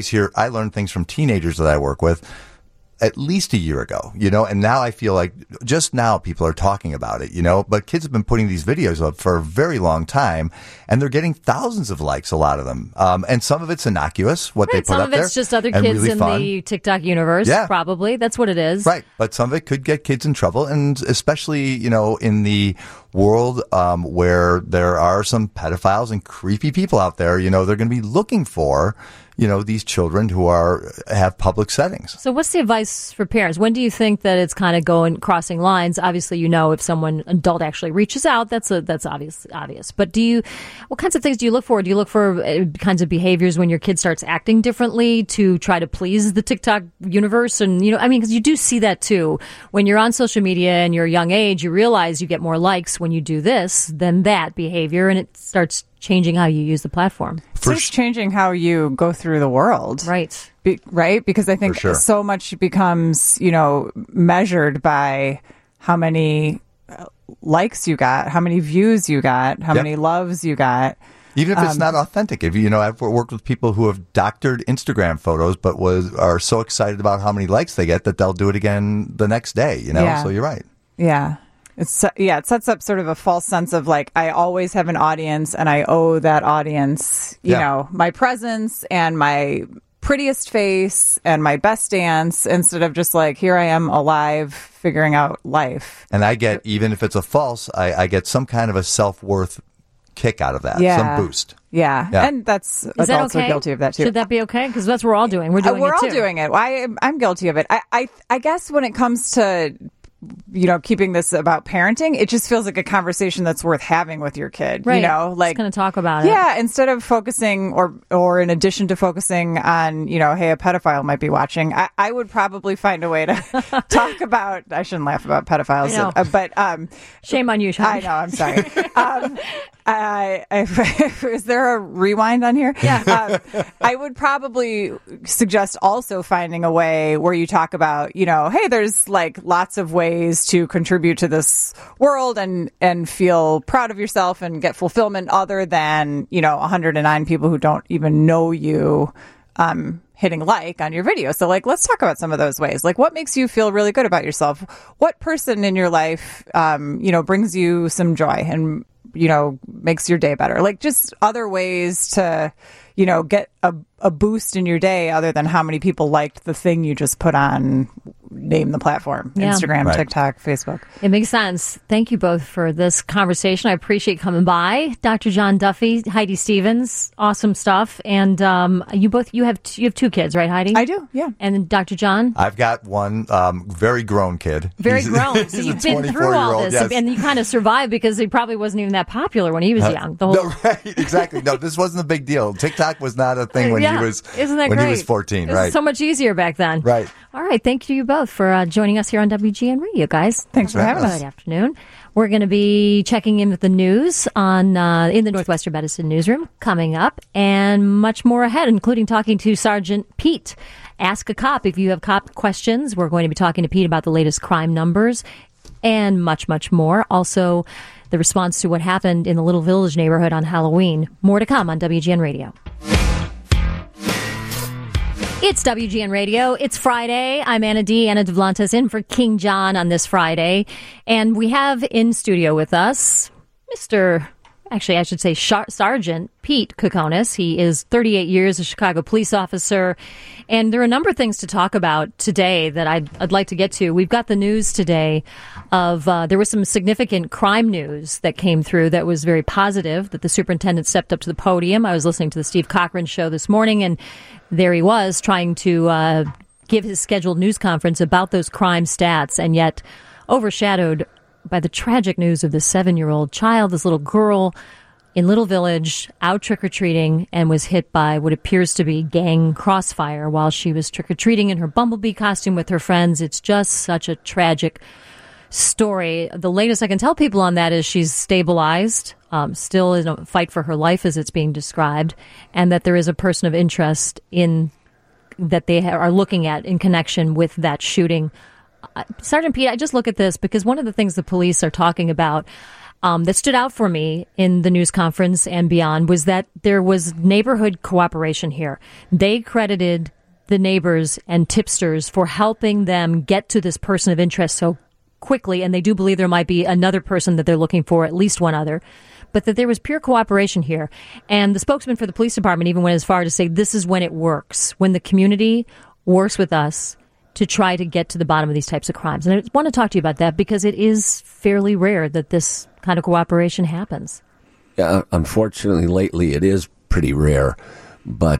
I learn things from teenagers that I work with at least a year ago, and now I feel like just now people are talking about it, but kids have been putting these videos up for a very long time, and they're getting thousands of likes, a lot of them. And some of it's innocuous, what they put up there. Some of it's just other kids really in fun. the TikTok universe, probably. That's what it is. Right. But some of it could get kids in trouble, and especially, in the world where there are some pedophiles and creepy people out there, they're going to be looking for these children who have public settings. So what's the advice for parents? When do you think that it's kind of crossing lines? Obviously, if someone adult actually reaches out, that's obvious. But what kinds of things do you look for? Do you look for kinds of behaviors when your kid starts acting differently to try to please the TikTok universe? And, because you do see that too. When you're on social media and you're a young age, you realize you get more likes when you do this than that behavior, and it starts changing how you use the platform. It's changing how you go through the world. Right. Right? Because I think so much becomes, measured by how many likes you got, how many views you got, how many loves you got. Even if it's not authentic. If I've worked with people who have doctored Instagram photos, but are so excited about how many likes they get that they'll do it again the next day, So you're right. Yeah. It sets up sort of a false sense of like, I always have an audience and I owe that audience, my presence and my prettiest face and my best dance, instead of just like, here I am alive figuring out life. And I get, even if it's a false, I get some kind of a self-worth kick out of that, some boost. Yeah. And that's adults are guilty of that too. Should that be okay? Because that's what we're all doing. We're doing it too. We're all doing it. I'm guilty of it. I guess when it comes to keeping this about parenting, it just feels like a conversation that's worth having with your kid. Right. Like, just going to talk about it. Yeah, instead of focusing or in addition to focusing on, hey, a pedophile might be watching, I would probably find a way to talk about, I shouldn't laugh about pedophiles, but shame on you, Sean. I know, I'm sorry. Is there a rewind on here? Yeah. I would probably suggest also finding a way where you talk about, hey, there's like lots of ways to contribute to this world and feel proud of yourself and get fulfillment other than, 109 people who don't even know you hitting like on your video. So like, let's talk about some of those ways. Like, what makes you feel really good about yourself? What person in your life, brings you some joy and, makes your day better? Like, just other ways to, get a boost in your day other than how many people liked the thing you just put on, name the platform, Yeah. Instagram, Right. TikTok, Facebook. It makes sense. Thank you both for this conversation. I appreciate coming by. Dr. John Duffy, Heidi Stevens, awesome stuff. And you have two kids, right, Heidi? I do, yeah. And Dr. John? I've got one very grown kid. Very He's- grown. So he's a you've been through all 24-year-old, this, yes. and you kind of survived because he probably wasn't even that popular when he was young. The whole No, right, exactly. No, this wasn't a big deal. TikTok was not a thing when Yeah. he was Isn't that when great? he was 14, It was right? so much easier back then. Right. All right. Thank you both for joining us here on WGN Radio, guys. Thanks for having us. Good afternoon. We're going to be checking in with the news on in the Northwestern Medicine Newsroom coming up, and much more ahead, including talking to Sergeant Pete. Ask a cop if you have cop questions. We're going to be talking to Pete about the latest crime numbers and much, much more. Also, the response to what happened in the Little Village neighborhood on Halloween. More to come on WGN Radio. It's WGN Radio. It's Friday. I'm Anna Duvlantis, in for King John on this Friday. And we have in studio with us Sergeant Pete Kokonis. He is 38 years a Chicago police officer. And there are a number of things to talk about today that I'd like to get to. We've got the news today of there was some significant crime news that came through that was very positive, that the superintendent stepped up to the podium. I was listening to the Steve Cochran show this morning, and there he was trying to give his scheduled news conference about those crime stats, and yet overshadowed by the tragic news of this 7-year-old child, this little girl in Little Village, out trick-or-treating, and was hit by what appears to be gang crossfire while she was trick-or-treating in her bumblebee costume with her friends. It's just such a tragic story. The latest I can tell people on that is she's stabilized, still in a fight for her life as it's being described, and that there is a person of interest in that they are looking at in connection with that shooting. Sergeant Pete, I just look at this because one of the things the police are talking about that stood out for me in the news conference and beyond was that there was neighborhood cooperation here. They credited the neighbors and tipsters for helping them get to this person of interest so quickly, and they do believe there might be another person that they're looking for, at least one other, but that there was pure cooperation here. And the spokesman for the police department even went as far to say this is when it works, when the community works with us to try to get to the bottom of these types of crimes. And I want to talk to you about that because it is fairly rare that this kind of cooperation happens. Yeah, unfortunately, lately it is pretty rare. But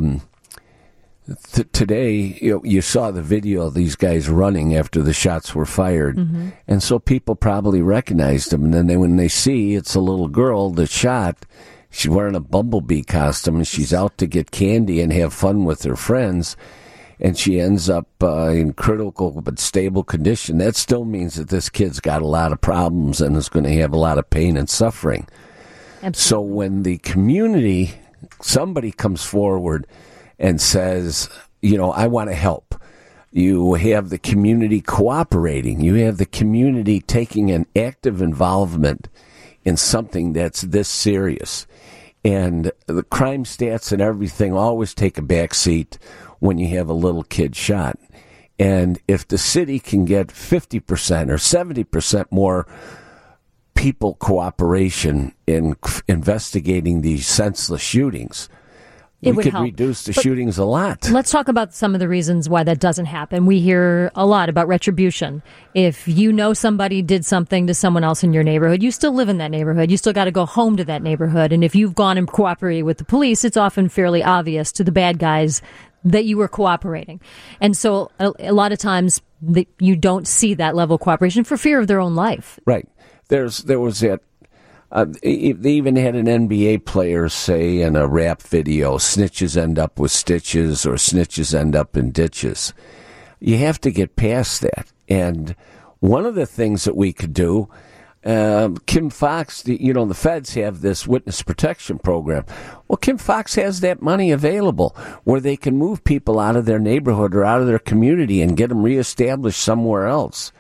today, you saw the video of these guys running after the shots were fired. Mm-hmm. And so people probably recognized them. And then when they see it's a little girl that shot, she's wearing a bumblebee costume and she's out to get candy and have fun with her friends, and she ends up in critical but stable condition, that still means that this kid's got a lot of problems and is going to have a lot of pain and suffering. Absolutely. So when the community, somebody comes forward and says, I want to help, you have the community cooperating, you have the community taking an active involvement in something that's this serious. And the crime stats and everything always take a back seat when you have a little kid shot. And if the city can get 50% or 70% more people cooperation in investigating these senseless shootings, we could reduce the shootings a lot. Let's talk about some of the reasons why that doesn't happen. We hear a lot about retribution. If you know somebody did something to someone else in your neighborhood, you still live in that neighborhood. You still got to go home to that neighborhood. And if you've gone and cooperated with the police, it's often fairly obvious to the bad guys that you were cooperating. And so a lot of times you don't see that level of cooperation for fear of their own life. Right. There was that. They even had an NBA player say in a rap video, snitches end up with stitches or snitches end up in ditches. You have to get past that. And one of the things that we could do, Kim Fox, the feds have this witness protection program. Well, Kim Fox has that money available where they can move people out of their neighborhood or out of their community and get them reestablished somewhere else.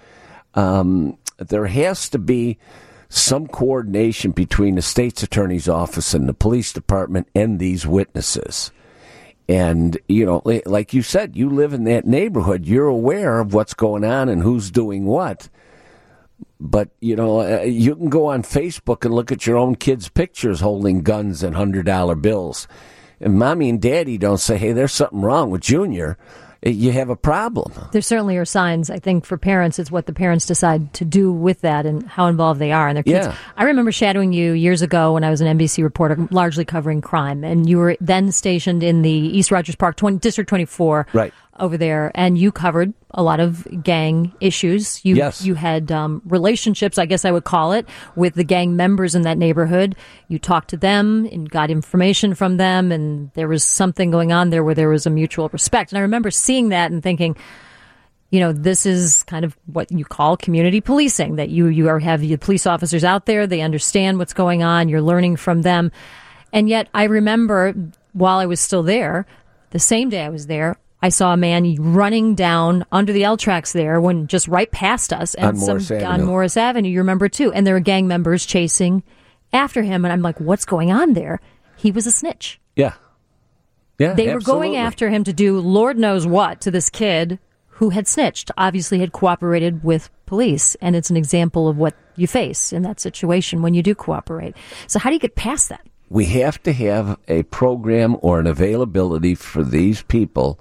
There has to be some coordination between the state's attorney's office and the police department and these witnesses. And, like you said, you live in that neighborhood. You're aware of what's going on and who's doing what. But, you can go on Facebook and look at your own kids' pictures holding guns and $100 bills. and mommy and daddy don't say, hey, there's something wrong with Junior, you have a problem. There certainly are signs, I think, for parents. It's what the parents decide to do with that and how involved they are in their kids. Yeah. I remember shadowing you years ago when I was an NBC reporter, largely covering crime, and you were then stationed in the East Rogers Park, District 24, right over there, and you covered a lot of gang issues. Yes. You had relationships, I guess I would call it, with the gang members in that neighborhood. You talked to them and got information from them, and there was something going on there where there was a mutual respect. And I remember seeing that and thinking, this is kind of what you call community policing, that you have your police officers out there, they understand what's going on, you're learning from them. And yet I remember while I was still there, the same day I was there, I saw a man running down under the L tracks there, when just right past us, and on Morris Avenue. You remember too, and there were gang members chasing after him, and I'm like, "What's going on there?" He was a snitch. Yeah, They were going after him to do Lord knows what to this kid who had snitched. Obviously, had cooperated with police, and it's an example of what you face in that situation when you do cooperate. So, how do you get past that? We have to have a program or an availability for these people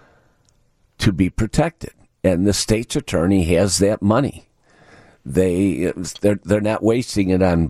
to be protected, and the state's attorney has that money. They're not wasting it on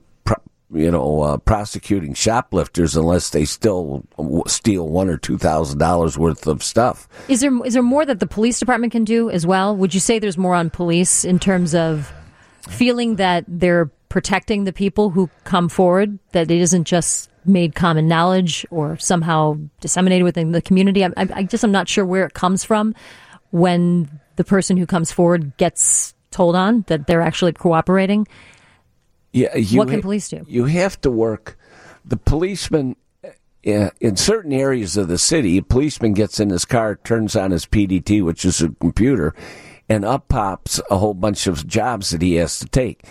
prosecuting shoplifters unless they still steal $1,000 or $2,000 worth of stuff. Is there more that the police department can do as well? Would you say there's more on police in terms of feeling that they're protecting the people who come forward, that it isn't just made common knowledge or somehow disseminated within the community? I'm not sure where it comes from when the person who comes forward gets told on that they're actually cooperating. Yeah, what can police do? You have to work. The policeman, in certain areas of the city, a policeman gets in his car, turns on his PDT, which is a computer, and up pops a whole bunch of jobs that he has to take.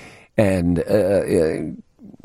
And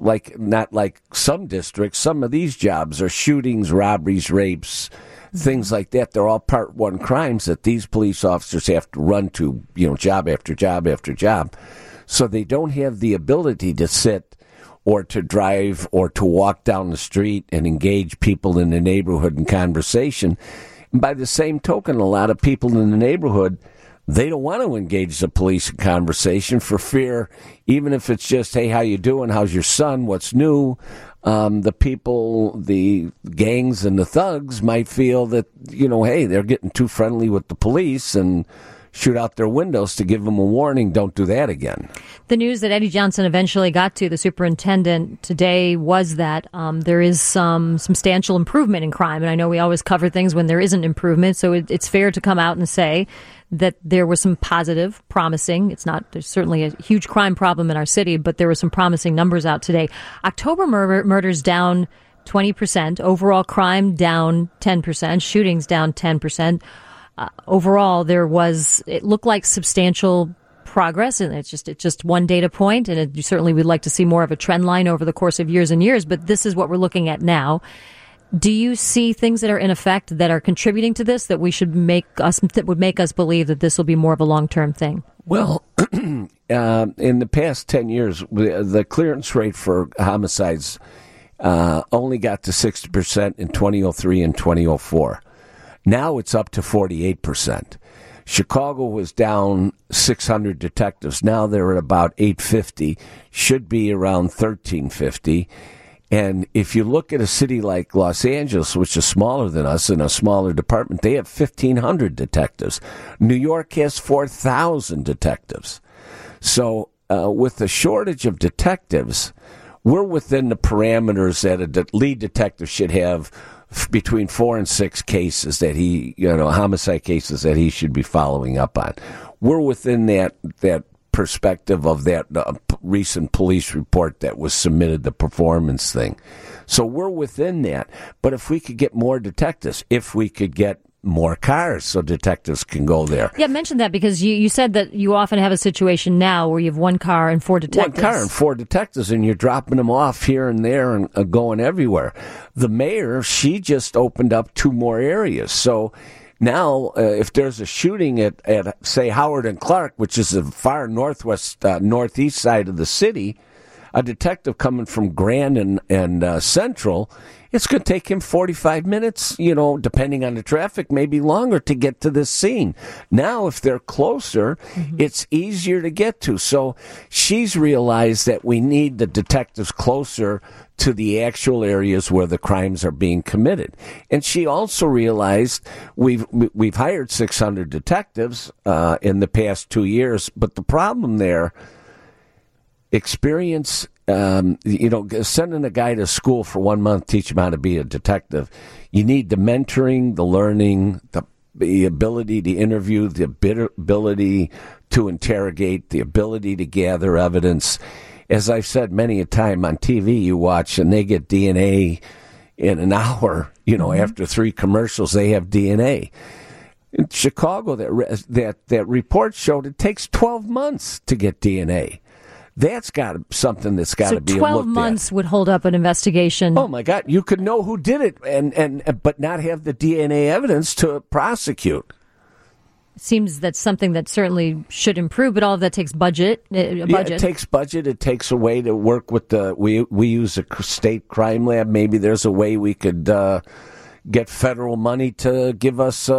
not like some districts, some of these jobs are shootings, robberies, rapes, things like that. They're all Part 1 crimes that these police officers have to run to, job after job after job. So they don't have the ability to sit or to drive or to walk down the street and engage people in the neighborhood in conversation. And by the same token, a lot of people in the neighborhood, they don't want to engage the police in conversation for fear, even if it's just, hey, how you doing? How's your son? What's new? The people, the gangs and the thugs might feel that, hey, they're getting too friendly with the police and shoot out their windows to give them a warning. Don't do that again. The news that Eddie Johnson eventually got to, the superintendent, today was that there is some substantial improvement in crime. And I know we always cover things when there isn't improvement. So it's fair to come out and say that there was some positive, promising. There's certainly a huge crime problem in our city, but there were some promising numbers out today. October murders down 20%, overall crime down 10%, shootings down 10%. Overall, it looked like substantial progress, and it's just one data point, and you certainly would like to see more of a trend line over the course of years and years, but this is what we're looking at now. Do you see things that are in effect that are contributing to this that would make us believe that this will be more of a long-term thing? Well, in the past 10 years, the clearance rate for homicides only got to 60% in 2003 and 2004. Now it's up to 48%. Chicago was down 600 detectives. Now they're at about 850, should be around 1350. And if you look at a city like Los Angeles, which is smaller than us in a smaller department, they have 1,500 detectives. New York has 4,000 detectives. So with the shortage of detectives, we're within the parameters that a lead detective should have between 4 and 6 cases that homicide cases that he should be following up on. We're within that perspective of that recent police report that was submitted, the performance thing. So we're within that. But if we could get more detectives, if we could get more cars so detectives can go there. Yeah, mention that because you said that you often have a situation now where you have 1 car and 4 detectives. 1 car and 4 detectives, and you're dropping them off here and there and going everywhere. The mayor, she just opened up 2 more areas. So now, if there's a shooting at say, Howard and Clark, which is the far northeast side of the city, a detective coming from Grand and Central, it's going to take him 45 minutes, depending on the traffic, maybe longer to get to this scene. Now, if they're closer, it's easier to get to. So she's realized that we need the detectives closer to the actual areas where the crimes are being committed. And she also realized we've hired 600 detectives in the past 2 years, but the problem there, experience, sending a guy to school for 1 month, teach him how to be a detective. You need the mentoring, the learning, the ability to interview, the ability to interrogate, the ability to gather evidence. As I've said many a time on TV, you watch and they get DNA in an hour. After 3 commercials, they have DNA. In Chicago, that report showed it takes 12 months to get DNA. That's something that's got to be looked at. 12 months would hold up an investigation. Oh my God! You could know who did it, but not have the DNA evidence to prosecute. It seems that's something that certainly should improve, but all of that takes budget. It takes budget. It takes a way to work with we use a state crime lab. Maybe there's a way we could get federal money to give us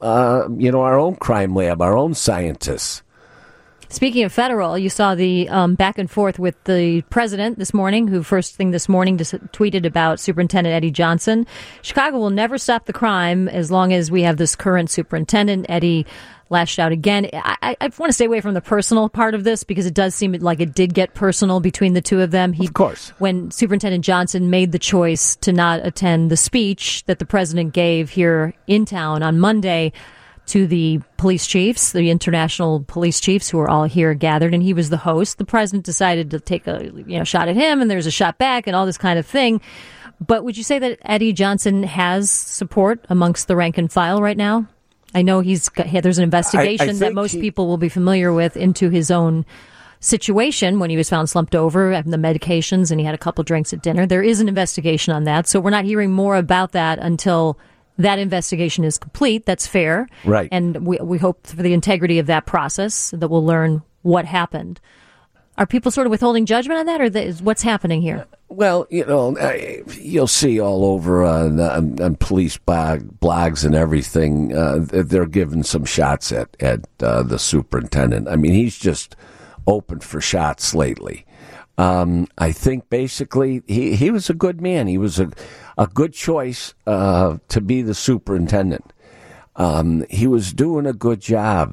our own crime lab, our own scientists. Speaking of federal, you saw the back and forth with the president this morning, who first thing this morning just tweeted about Superintendent Eddie Johnson. Chicago will never stop the crime as long as we have this current superintendent. Eddie lashed out again. I want to stay away from the personal part of this because it does seem like it did get personal between the two of them. Of course. When Superintendent Johnson made the choice to not attend the speech that the president gave here in town on Monday to the police chiefs, the international police chiefs who are all here gathered, and he was the host. The president decided to take a shot at him, and there's a shot back and all this kind of thing. But would you say that Eddie Johnson has support amongst the rank and file right now? I know there's an investigation that most people will be familiar with into his own situation when he was found slumped over having the medications and he had a couple drinks at dinner. There is an investigation on that, so we're not hearing more about that until that investigation is complete. That's fair. Right. And we hope for the integrity of that process that we'll learn what happened. Are people sort of withholding judgment on that, or what's happening here? Well, you'll see all over on police blogs and everything, they're giving some shots at the superintendent. I mean, he's just open for shots lately. I think basically he was a good man. He was a good choice to be the superintendent. He was doing a good job.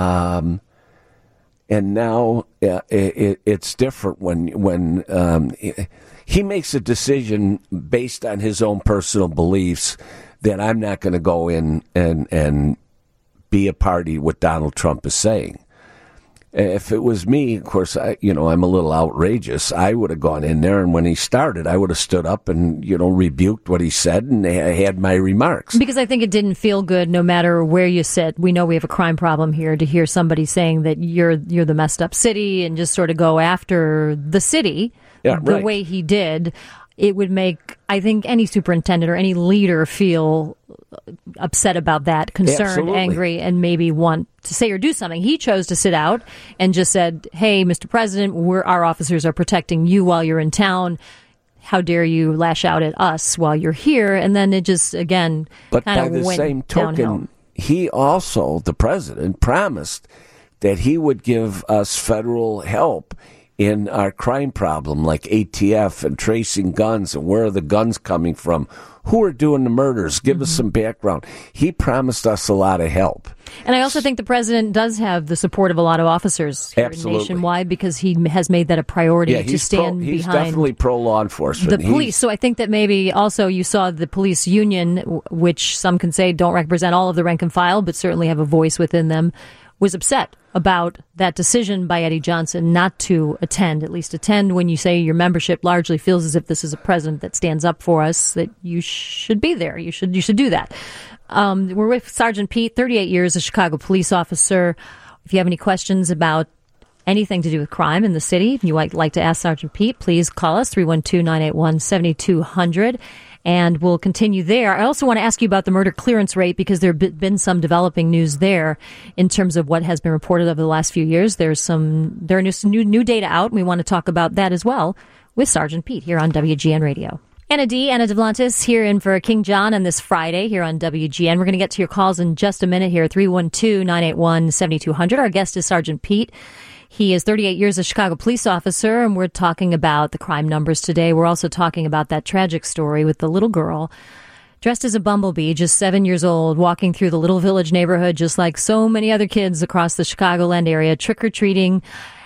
And now it's different when he makes a decision based on his own personal beliefs that I'm not going to go in and be a party what Donald Trump is saying. If it was me, of course, I'm a little outrageous. I would have gone in there, and when he started, I would have stood up and, rebuked what he said and had my remarks. Because I think it didn't feel good no matter where you sit. We know we have a crime problem here, to hear somebody saying that you're the messed up city and just sort of go after the city the way he did. It would make, I think, any superintendent or any leader feel upset about that, concerned, Absolutely. Angry, and maybe want to say or do something. He chose to sit out and just said, hey, Mr. President, our officers are protecting you while you're in town. How dare you lash out at us while you're here? And then it just, again, but kind of by the went same token, downhill. He also, the president, promised that he would give us federal help in our crime problem, like ATF and tracing guns and where are the guns coming from, who are doing the murders, give us some background. He promised us a lot of help. And I also think the president does have the support of a lot of officers here Absolutely. nationwide, because he has made that a priority to stand behind. He's definitely pro-law enforcement. The police. So I think that maybe also you saw the police union, which some can say don't represent all of the rank and file, but certainly have a voice within them, was upset about that decision by Eddie Johnson not to attend, at least attend when you say your membership largely feels as if this is a president that stands up for us, that you should be there. You should do that. We're with Sergeant Pete, 38 years, a Chicago police officer. If you have any questions about anything to do with crime in the city, if you would like to ask Sergeant Pete, please call us, 312-981-7200. And we'll continue there. I also want to ask you about the murder clearance rate because there have been some developing news there in terms of what has been reported over the last few years. There are some new data out, and we want to talk about that as well with Sergeant Pete here on WGN Radio. Anna Duvlantis here in for King John on this Friday here on WGN. We're going to get to your calls in just a minute here, 312-981-7200. Our guest is Sergeant Pete. He is 38 years a Chicago police officer, and we're talking about the crime numbers today. We're also talking about that tragic story with the little girl dressed as a bumblebee, just 7 years old, walking through the little village neighborhood, just like so many other kids across the Chicagoland area, trick-or-treating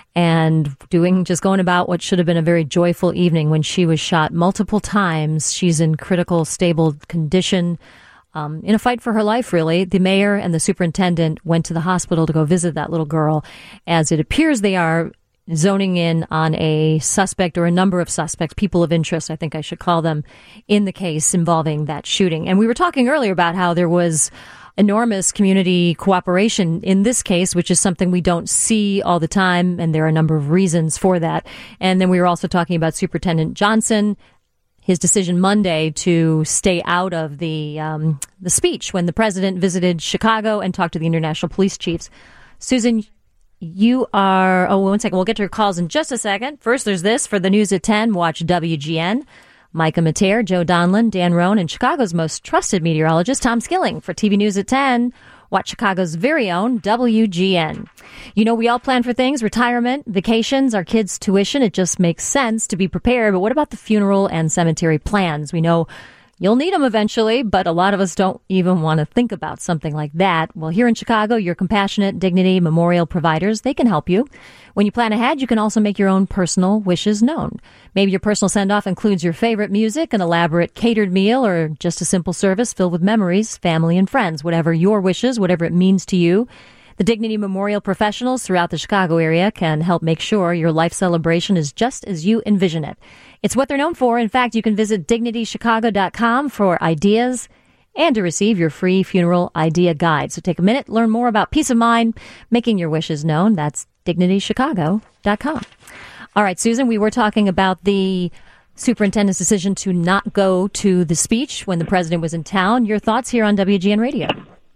and going about what should have been a very joyful evening when she was shot multiple times. She's in critical, stable condition. In a fight for her life, really. The mayor and the superintendent went to the hospital to go visit that little girl, as it appears they are zoning in on a suspect or a number of suspects, people of interest, I think I should call them, in the case involving that shooting. And we were talking earlier about how there was enormous community cooperation in this case, which is something we don't see all the time, and there are a number of reasons for that. And then we were also talking about Superintendent Johnson, his decision Monday to stay out of the speech when the president visited Chicago and talked to the international police chiefs. Susan, you are... Oh, 1 second. We'll get to your calls in just a second. First, there's this. For the news at 10, watch WGN. Micah Mater, Joe Donlin, Dan Roan, and Chicago's most trusted meteorologist, Tom Skilling. For TV News at 10, watch Chicago's very own WGN. You know, we all plan for things, retirement, vacations, our kids' tuition. It just makes sense to be prepared. But what about the funeral and cemetery plans? We know you'll need them eventually, but a lot of us don't even want to think about something like that. Well, here in Chicago, your Compassionate Dignity Memorial providers, they can help you. When you plan ahead, you can also make your own personal wishes known. Maybe your personal send-off includes your favorite music, an elaborate catered meal, or just a simple service filled with memories, family, and friends. Whatever your wishes, whatever it means to you, the Dignity Memorial professionals throughout the Chicago area can help make sure your life celebration is just as you envision it. It's what they're known for. In fact, you can visit dignitychicago.com for ideas and to receive your free funeral idea guide. So take a minute, learn more about peace of mind, making your wishes known. That's dignitychicago.com. All right, Susan, we were talking about the superintendent's decision to not go to the speech when the president was in town. Your thoughts here on WGN Radio?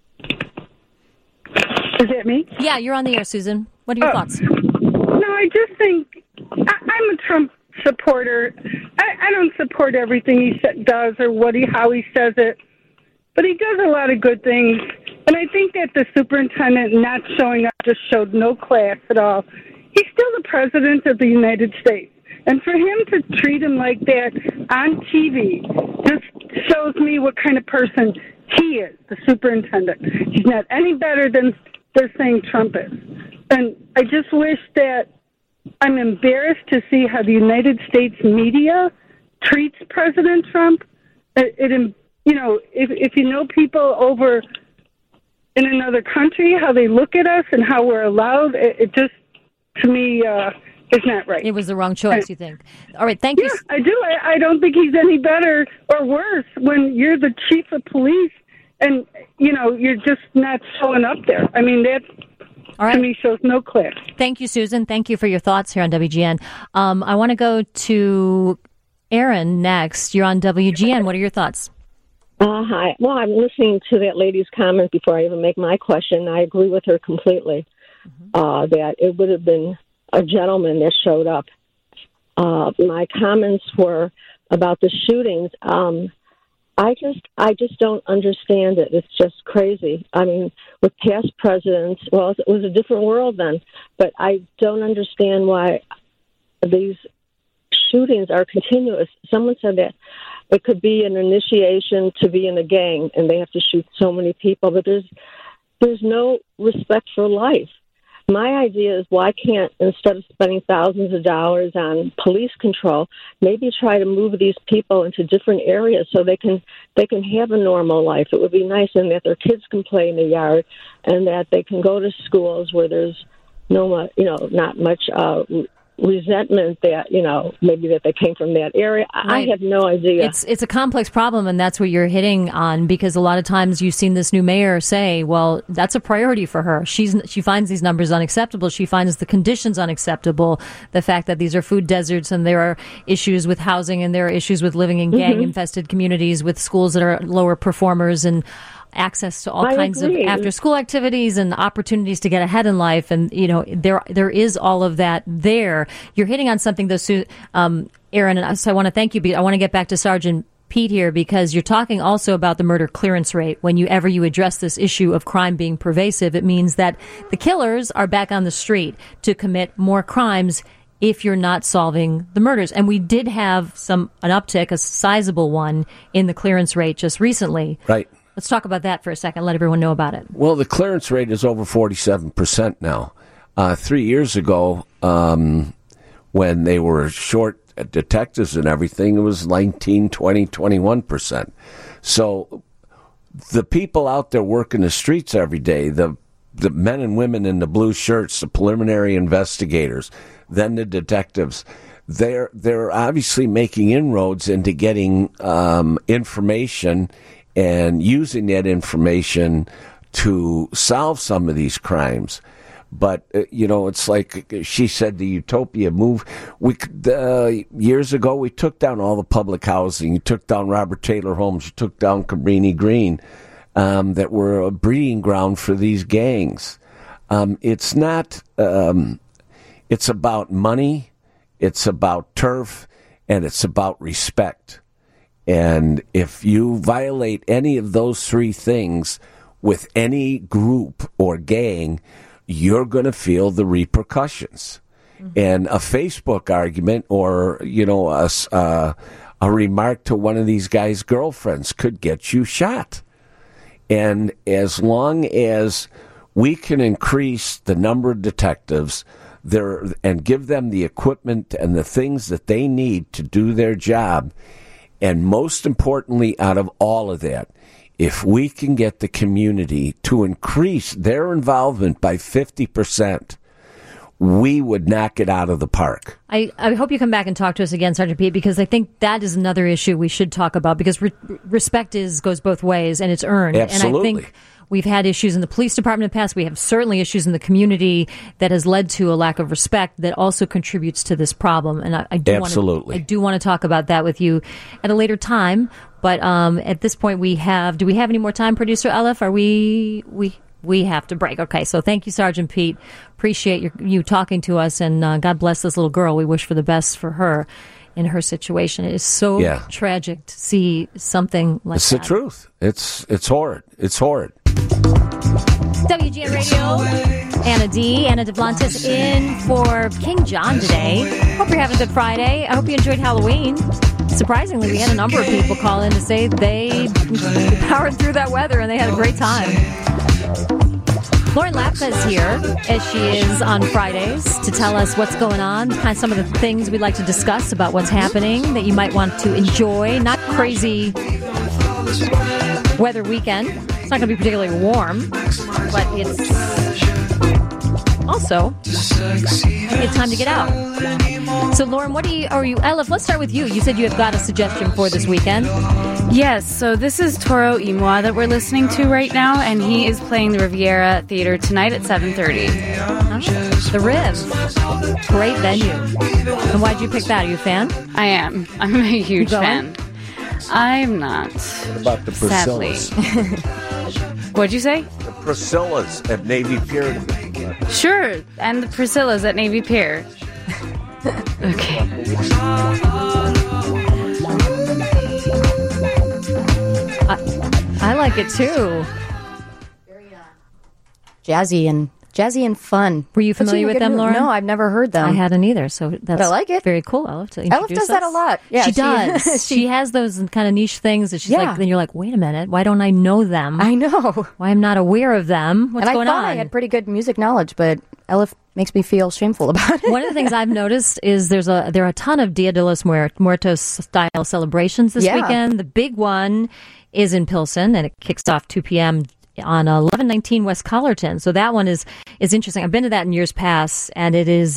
Is that me? Yeah, you're on the air, Susan. What are your thoughts? No, I just think I'm a Trump supporter. I don't support everything he does or how he says it, but he does a lot of good things. And I think that the superintendent not showing up just showed no class at all. He's still the president of the United States. And for him to treat him like that on TV just shows me what kind of person he is, the superintendent. He's not any better than they're saying Trump is. And I just wish that I'm embarrassed to see how the United States media treats President Trump. If you know people over in another country, how they look at us and how we're allowed, it just, to me, is not right. It was the wrong choice, you think? All right, thank you. Yeah, I do. I don't think he's any better or worse when you're the chief of police and, you're just not showing up there. I mean, that, to me, shows no class. Thank you, Susan. Thank you for your thoughts here on WGN. I want to go to Aaron next. You're on WGN. What are your thoughts? Hi. Well, I'm listening to that lady's comment before I even make my question. I agree with her completely that it would have been a gentleman that showed up. My comments were about the shootings. I just don't understand it. It's just crazy. I mean, with past presidents, well, it was a different world then, but I don't understand why these shootings are continuous. Someone said that it could be an initiation to be in a gang, and they have to shoot so many people, but there's no respect for life. My idea is, why can't, instead of spending thousands of dollars on police control, maybe try to move these people into different areas so they can have a normal life. It would be nice, and that their kids can play in the yard, and that they can go to schools where there's not much resentment that, maybe that they came from that area. I have no idea. It's a complex problem, and that's what you're hitting on, because a lot of times you've seen this new mayor say, well, that's a priority for her. She finds these numbers unacceptable. She finds the conditions unacceptable. The fact that these are food deserts and there are issues with housing and there are issues with living in gang-infested communities with schools that are lower performers and access to all kinds of after-school activities and opportunities to get ahead in life. And, there is all of that there. You're hitting on something, though, Sue, Aaron, and so I want to thank you. I want to get back to Sergeant Pete here, because you're talking also about the murder clearance rate. Whenever you address this issue of crime being pervasive, it means that the killers are back on the street to commit more crimes if you're not solving the murders. And we did have an uptick, a sizable one, in the clearance rate just recently. Right. Let's talk about that for a second. Let everyone know about it. Well, the clearance rate is over 47% now. 3 years ago, when they were short detectives and everything, it was 19, 20, 21%. So the people out there working the streets every day, the men and women in the blue shirts, the preliminary investigators, then the detectives, they're obviously making inroads into getting information and using that information to solve some of these crimes. But, it's like she said, the Utopia move. Years ago, we took down all the public housing. You took down Robert Taylor homes. You took down Cabrini Green, that were a breeding ground for these gangs. It's not, it's about money, it's about turf, and it's about respect. And if you violate any of those three things with any group or gang, you're going to feel the repercussions. Mm-hmm. And a Facebook argument or, a remark to one of these guys' girlfriends could get you shot. And as long as we can increase the number of detectives there and give them the equipment and the things that they need to do their job, and most importantly, out of all of that, if we can get the community to increase their involvement by 50%, we would knock it out of the park. I hope you come back and talk to us again, Sergeant Pete, because I think that is another issue we should talk about, because respect goes both ways, and it's earned. Absolutely. And I think we've had issues in the police department in the past. We have certainly issues in the community that has led to a lack of respect that also contributes to this problem. And I do want to talk about that with you at a later time. But at this point, do we have any more time, Producer Elif? Are we have to break. Okay, so thank you, Sergeant Pete. Appreciate you talking to us, and God bless this little girl. We wish for the best for her in her situation. It is so tragic to see something like that. It's the truth. It's horrid. It's horrid. WGN Radio, Anna Duplantis in for King John today. Hope you're having a good Friday. I hope you enjoyed Halloween. Surprisingly, we had a number of people call in to say they powered through that weather and they had a great time. Lauren Lapka is here, as she is on Fridays, to tell us what's going on, kind of some of the things we'd like to discuss about what's happening that you might want to enjoy. Not crazy weather weekend. It's not going to be particularly warm, but it's also it's time to get out. So, Lauren, Elif, let's start with you. You said you have got a suggestion for this weekend. Yes, so this is Toro Imoa that we're listening to right now, and he is playing the Riviera Theater tonight at 7:30. The Riv. Great venue. And why'd you pick that? Are you a fan? I am. I'm a huge fan. I'm not. What about the Priscillas? What'd you say? The Priscillas at Navy Pier. Sure, and the Priscillas at Navy Pier. Okay. I like it too. Very jazzy and fun. Were you familiar with them, Lauren? No, I've never heard them. I hadn't either, so but I like it. Very cool. Elif does that a lot. Yeah, she does. She has those kind of niche things that she's like. Then you're like, wait a minute, why don't I know them? I know. Why I'm not aware of them? What's going on? I thought I had pretty good music knowledge, but Elif makes me feel shameful about it. One of the things I've noticed is there are a ton of Dia de los Muertos style celebrations this weekend. The big one is in Pilsen, and it kicks off 2 p.m. on 1119 West Collerton. So that one is interesting. I've been to that in years past, and it is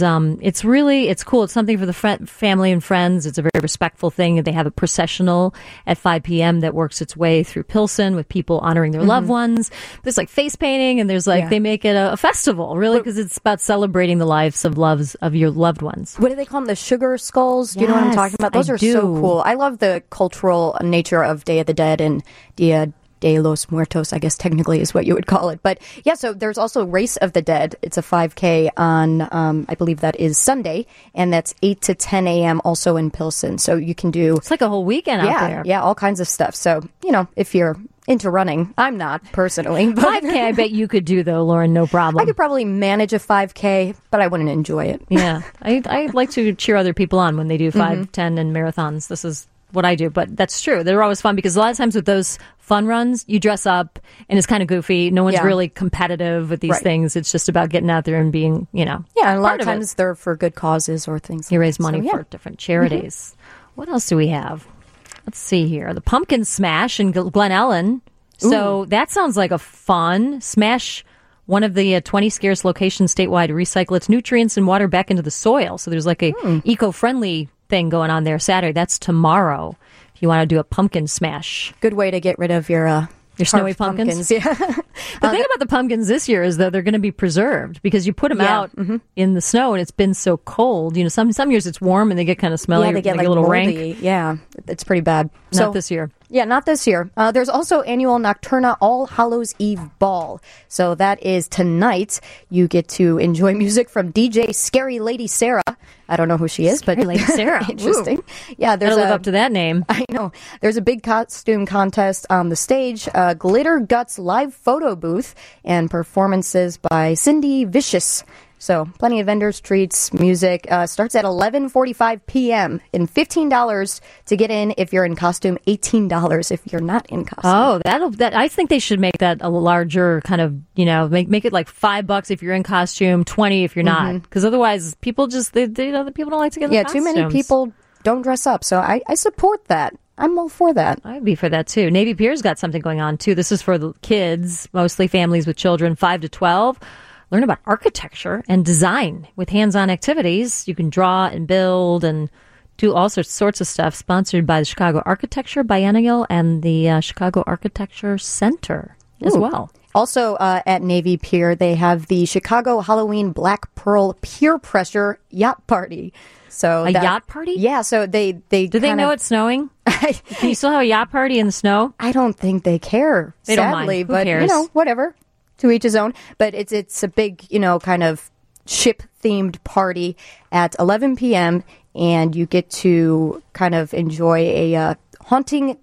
it's cool. It's something for the family and friends. It's a very respectful thing. They have a processional at 5 p.m. that works its way through Pilsen with people honoring their loved ones. There's like face painting, and there's they make it a festival, really, because it's about celebrating the lives of your loved ones. What do they call them? The sugar skulls? Do you know what I'm talking about? Those are so cool. I love the cultural nature of Day of the Dead and Dia de los Muertos, I guess technically is what you would call it. But yeah, so there's also Race of the Dead. It's a 5K on, I believe that is Sunday, and that's 8 to 10 a.m. also in Pilsen. So you can do... It's like a whole weekend out there. Yeah, all kinds of stuff. So, if you're into running, I'm not personally. But 5K I bet you could do though, Lauren, no problem. I could probably manage a 5K, but I wouldn't enjoy it. Yeah, I like to cheer other people on when they do 5, 10, and marathons. This is what I do, but that's true. They're always fun because a lot of times with those fun runs, you dress up and it's kind of goofy. No one's really competitive with these things. It's just about getting out there and being, Yeah, and a lot of times they're for good causes or things. You raise money for different charities. What else do we have? Let's see here. The Pumpkin Smash in Glen Ellen. So that sounds like a fun smash. One of the 20 scarce locations statewide to recycle its nutrients and water back into the soil. So there's like a eco-friendly thing going on there Saturday. That's tomorrow. If you want to do a pumpkin smash. Good way to get rid of your snowy pumpkins. Yeah. The thing about the pumpkins this year is, though, they're going to be preserved because you put them out in the snow and it's been so cold. Some years it's warm and they get kind of smelly. Yeah, they get like a little moldy. rank. Yeah, it's pretty bad. Not this year. Yeah, not this year. There's also annual Nocturna All Hallows Eve Ball. So that is tonight. You get to enjoy music from DJ Scary Lady Sarah. I don't know who she is, Scary but Lady Sarah. Interesting. Yeah, there's live up to that name. I know. There's a big costume contest on the stage, Glitter Guts live photo booth, and performances by Cindy Vicious. So plenty of vendors, treats, music. Starts at 11:45 p.m. and $15 to get in if you're in costume, $18 if you're not in costume. Oh, I think they should make that a larger kind of, make it like $5 if you're in costume, $20 if you're not, because otherwise people just people don't like to get in costumes. Too many people don't dress up, so I support that. I'm all for that. I'd be for that too. Navy Pier's got something going on too. This is for the kids, mostly families with children 5 to 12. Learn about architecture and design with hands-on activities. You can draw and build and do all sorts of stuff. Sponsored by the Chicago Architecture Biennial and the Chicago Architecture Center as well. Also at Navy Pier, they have the Chicago Halloween Black Pearl Peer Pressure Yacht Party. So yacht party? Yeah, so they do they know it's snowing? Can you still have a yacht party in the snow? I don't think they care. They sadly, don't mind. Who but cares? Whatever. To each his own. But it's a big, kind of ship-themed party at 11 p.m., and you get to kind of enjoy a haunted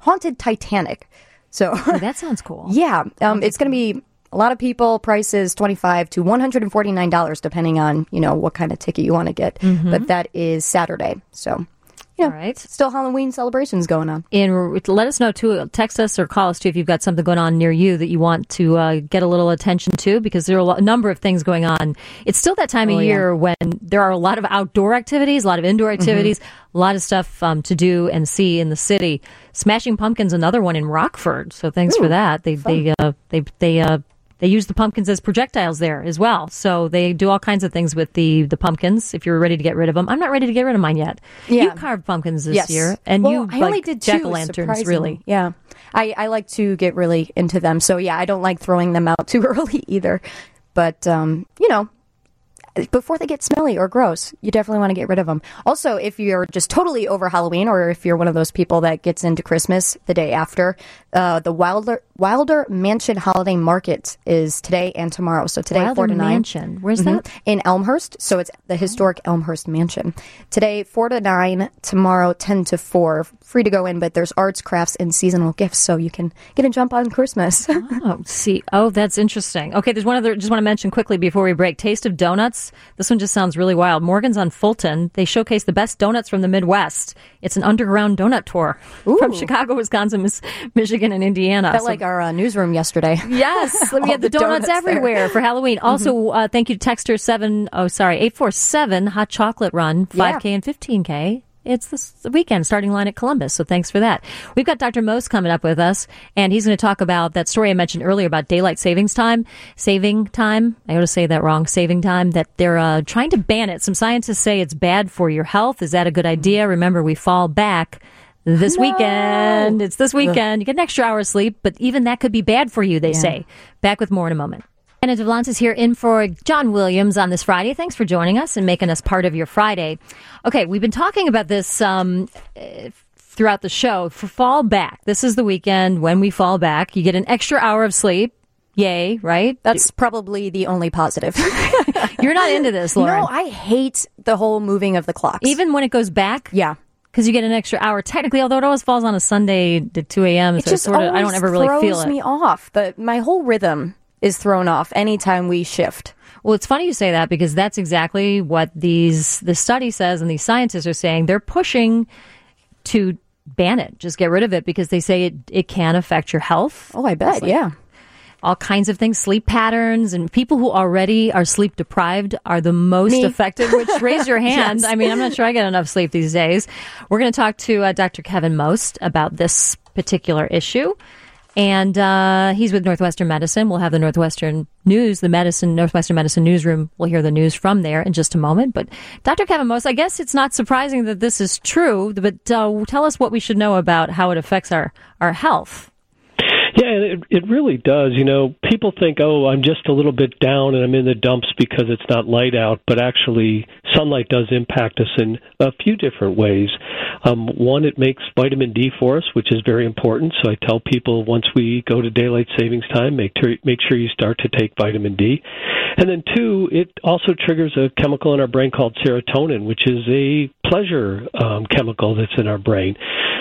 Titanic. So that sounds cool. Yeah. It's going to be a lot of people. Prices $25 to $149, depending on, what kind of ticket you want to get. But that is Saturday. So... All right. Still Halloween celebrations going on. And let us know, too. Text us or call us, too, if you've got something going on near you that you want to get a little attention to, because there are a number of things going on. It's still that time of year when there are a lot of outdoor activities, a lot of indoor activities, a lot of stuff to do and see in the city. Smashing Pumpkins, another one in Rockford. So thanks for that. They use the pumpkins as projectiles there as well. So they do all kinds of things with the pumpkins if you're ready to get rid of them. I'm not ready to get rid of mine yet. Yeah. You carved pumpkins this year. And I only did jack-o'-lanterns, really. Yeah. I like to get really into them. So, I don't like throwing them out too early either. But, before they get smelly or gross, you definitely want to get rid of them. Also, if you're just totally over Halloween, or if you're one of those people that gets into Christmas the day after, the Wilder Mansion Holiday Market is today and tomorrow. So today, Wilder 4 to 9. Mansion. Where's that? In Elmhurst. So it's the historic Elmhurst Mansion. Today, 4 to 9. Tomorrow, 10 to 4. Free to go in, but there's arts, crafts, and seasonal gifts, so you can get a jump on Christmas. That's interesting. Okay, there's one other, just want to mention quickly before we break. Taste of Donuts. This one just sounds really wild. Morgan's on Fulton. They showcase the best donuts from the Midwest. It's an underground donut tour from Chicago, Wisconsin, Michigan, and Indiana. Felt like our newsroom yesterday. Yes, we had the donuts everywhere for Halloween. Also, thank you to Texter 847 Hot Chocolate Run, 5K and 15K. it's the weekend starting line at Columbus, so thanks for that. We've got Dr. Most coming up with us, and he's going to talk about that story I mentioned earlier about daylight saving time. I ought to say that wrong, saving time, that they're trying to ban it. Some scientists say it's bad for your health. Is that a good idea? Remember, we fall back this weekend. It's this weekend. You get an extra hour of sleep, but even that could be bad for you, they say. Back with more in a moment. Anna Duvlantis here in for John Williams on this Friday. Thanks for joining us and making us part of your Friday. Okay, we've been talking about this throughout the show. For fall back, this is the weekend when we fall back. You get an extra hour of sleep. Yay, right? That's probably the only positive. You're not into this, Lauren. No, I hate the whole moving of the clocks. Even when it goes back? Yeah. Because you get an extra hour, technically, although it always falls on a Sunday at 2 a.m., It so just sort of, I don't ever really feel throws it. me off. My whole rhythm is thrown off anytime we shift. Well, it's funny you say that because that's exactly what the study says, and these scientists are saying. They're pushing to ban it, just get rid of it, because they say it can affect your health. Oh, I bet, yeah. All kinds of things, sleep patterns, and people who already are sleep deprived are the most affected, which raise your hand. Yes. I mean, I'm not sure I get enough sleep these days. We're going to talk to Dr. Kevin Most about this particular issue. And he's with Northwestern Medicine. We'll have the Northwestern News, Northwestern Medicine newsroom. We'll hear the news from there in just a moment. But Dr. Kevin Most, I guess it's not surprising that this is true, but tell us what we should know about how it affects our health. Yeah, it really does. You know, people think, oh, I'm just a little bit down and I'm in the dumps because it's not light out, but actually sunlight does impact us in a few different ways. One, it makes vitamin D for us, which is very important. So I tell people once we go to daylight savings time, make sure you start to take vitamin D. And then two, it also triggers a chemical in our brain called serotonin, which is a pleasure chemical that's in our brain.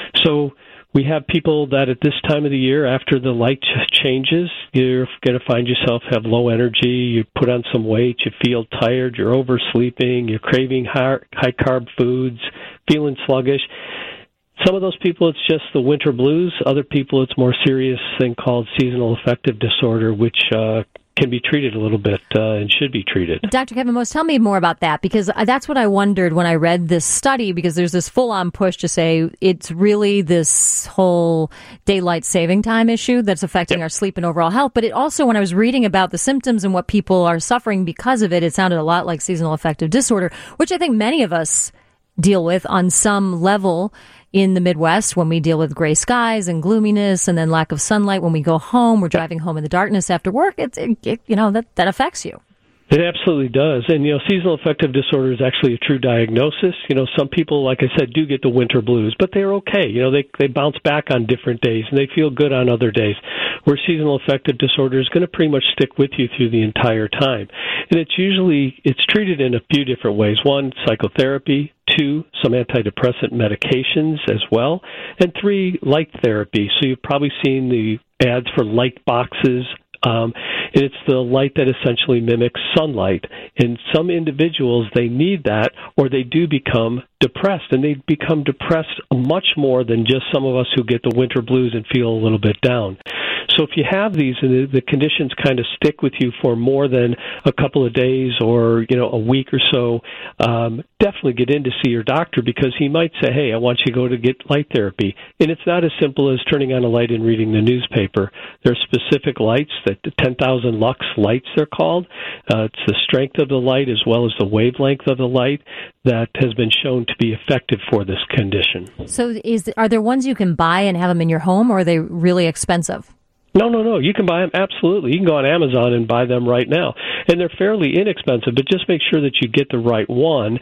So we have people that at this time of the year, after the light changes, you're going to find yourself have low energy, you put on some weight, you feel tired, you're oversleeping, you're craving high-carb foods, feeling sluggish. Some of those people, it's just the winter blues. Other people, it's more serious thing called seasonal affective disorder, which can be treated a little bit and should be treated. Dr. Kevin Most, tell me more about that, because that's what I wondered when I read this study, because there's this full-on push to say it's really this whole daylight saving time issue that's affecting our sleep and overall health. But it also, when I was reading about the symptoms and what people are suffering because of it, it sounded a lot like seasonal affective disorder, which I think many of us deal with on some level in the Midwest when we deal with gray skies and gloominess and then lack of sunlight. When we go home, we're driving home in the darkness after work. That affects you. It absolutely does. And, seasonal affective disorder is actually a true diagnosis. Some people, like I said, do get the winter blues, but they're okay. They bounce back on different days and they feel good on other days, where seasonal affective disorder is going to pretty much stick with you through the entire time. And it's treated in a few different ways. One, psychotherapy. Two, some antidepressant medications as well. And three, light therapy. So you've probably seen the ads for light boxes. And it's the light that essentially mimics sunlight. And some individuals, they need that, or they do become depressed, and they become depressed much more than just some of us who get the winter blues and feel a little bit down. So if you have these and the conditions kind of stick with you for more than a couple of days or, a week or so, definitely get in to see your doctor, because he might say, hey, I want you to go to get light therapy. And it's not as simple as turning on a light and reading the newspaper. There are specific lights, that 10,000 lux lights they're called. It's the strength of the light as well as the wavelength of the light that has been shown to be effective for this condition. So are there ones you can buy and have them in your home, or are they really expensive? No. You can buy them, absolutely. You can go on Amazon and buy them right now. And they're fairly inexpensive, but just make sure that you get the right one.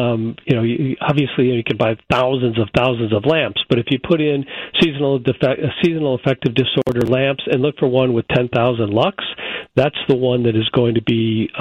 Obviously, you can buy thousands of lamps, but if you put in seasonal affective disorder lamps and look for one with 10,000 lux, that's the one that is going to be